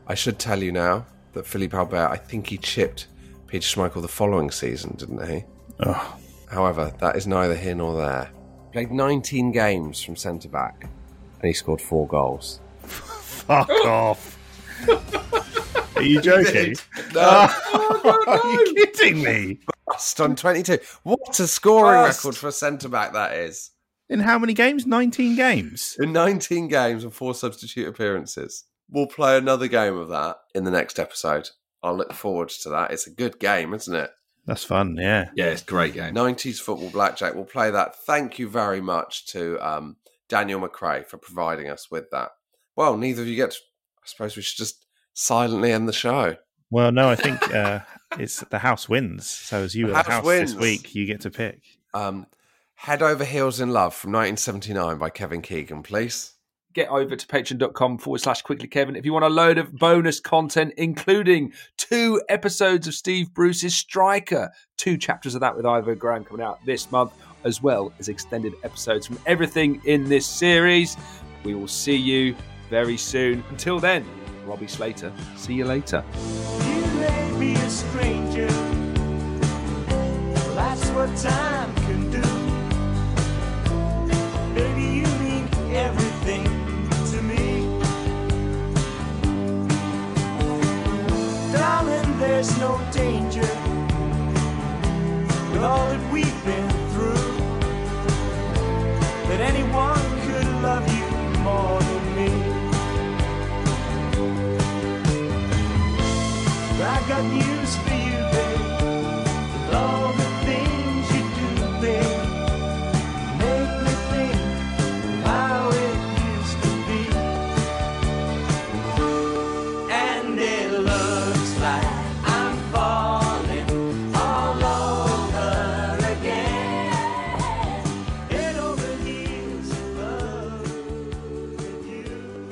I should tell you now that Philippe Albert, I think he chipped Peter Schmeichel the following season, didn't he? Oh. However, that is neither here nor there. Played nineteen games from centre-back, and he scored four goals. Fuck off. Are you joking? No. Oh, no, no. Are you kidding me? Bust on twenty-two. What a scoring Bust. record for a centre-back that is. In how many games? nineteen games? In nineteen games and four substitute appearances. We'll play another game of that in the next episode. I'll look forward to that. It's a good game, isn't it? That's fun, yeah. Yeah, it's a great game. nineties football blackjack. We'll play that. Thank you very much to um, Daniel McRae for providing us with that. Well, neither of you get to, I suppose we should just silently end the show. Well, no, I think uh, it's the house wins. So as you The were the house house wins. this week, you get to pick. Um, Head Over Heels in Love from nineteen seventy-nine by Kevin Keegan, please. Get over to patreon.com forward slash quickly Kevin if you want a load of bonus content, including two episodes of Steve Bruce's Striker, two chapters of that with Ivo Graham coming out this month, as well as extended episodes from everything in this series. We will see you very soon. Until then, Robbie Slater, see you later. You may be a stranger, well, that's what time can do. Baby, you mean everything to me. Darling, there's no danger with all that we've been through, that anyone could love you more than me. I got news for you, babe. With all the things you do, babe, make me think how it used to be. And it looks like I'm falling all over again. Head over heels in love with you.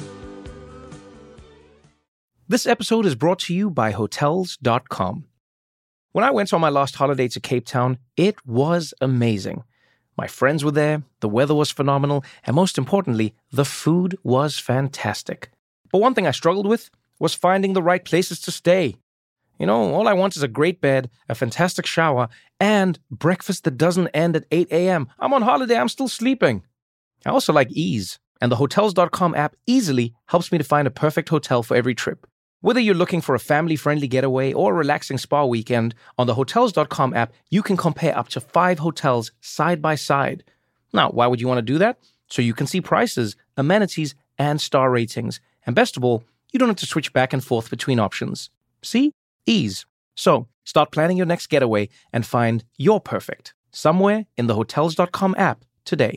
This episode is brought to you by Hotels dot com. When I went on my last holiday to Cape Town, it was amazing. My friends were there, the weather was phenomenal, and most importantly, the food was fantastic. But one thing I struggled with was finding the right places to stay. You know, all I want is a great bed, a fantastic shower, and breakfast that doesn't end at eight a.m. I'm on holiday, I'm still sleeping. I also like ease, and the Hotels dot com app easily helps me to find a perfect hotel for every trip. Whether you're looking for a family-friendly getaway or a relaxing spa weekend, on the Hotels dot com app, you can compare up to five hotels side by side. Now, why would you want to do that? So you can see prices, amenities, and star ratings. And best of all, you don't have to switch back and forth between options. See? Ease. So, start planning your next getaway and find your perfect somewhere in the Hotels dot com app today.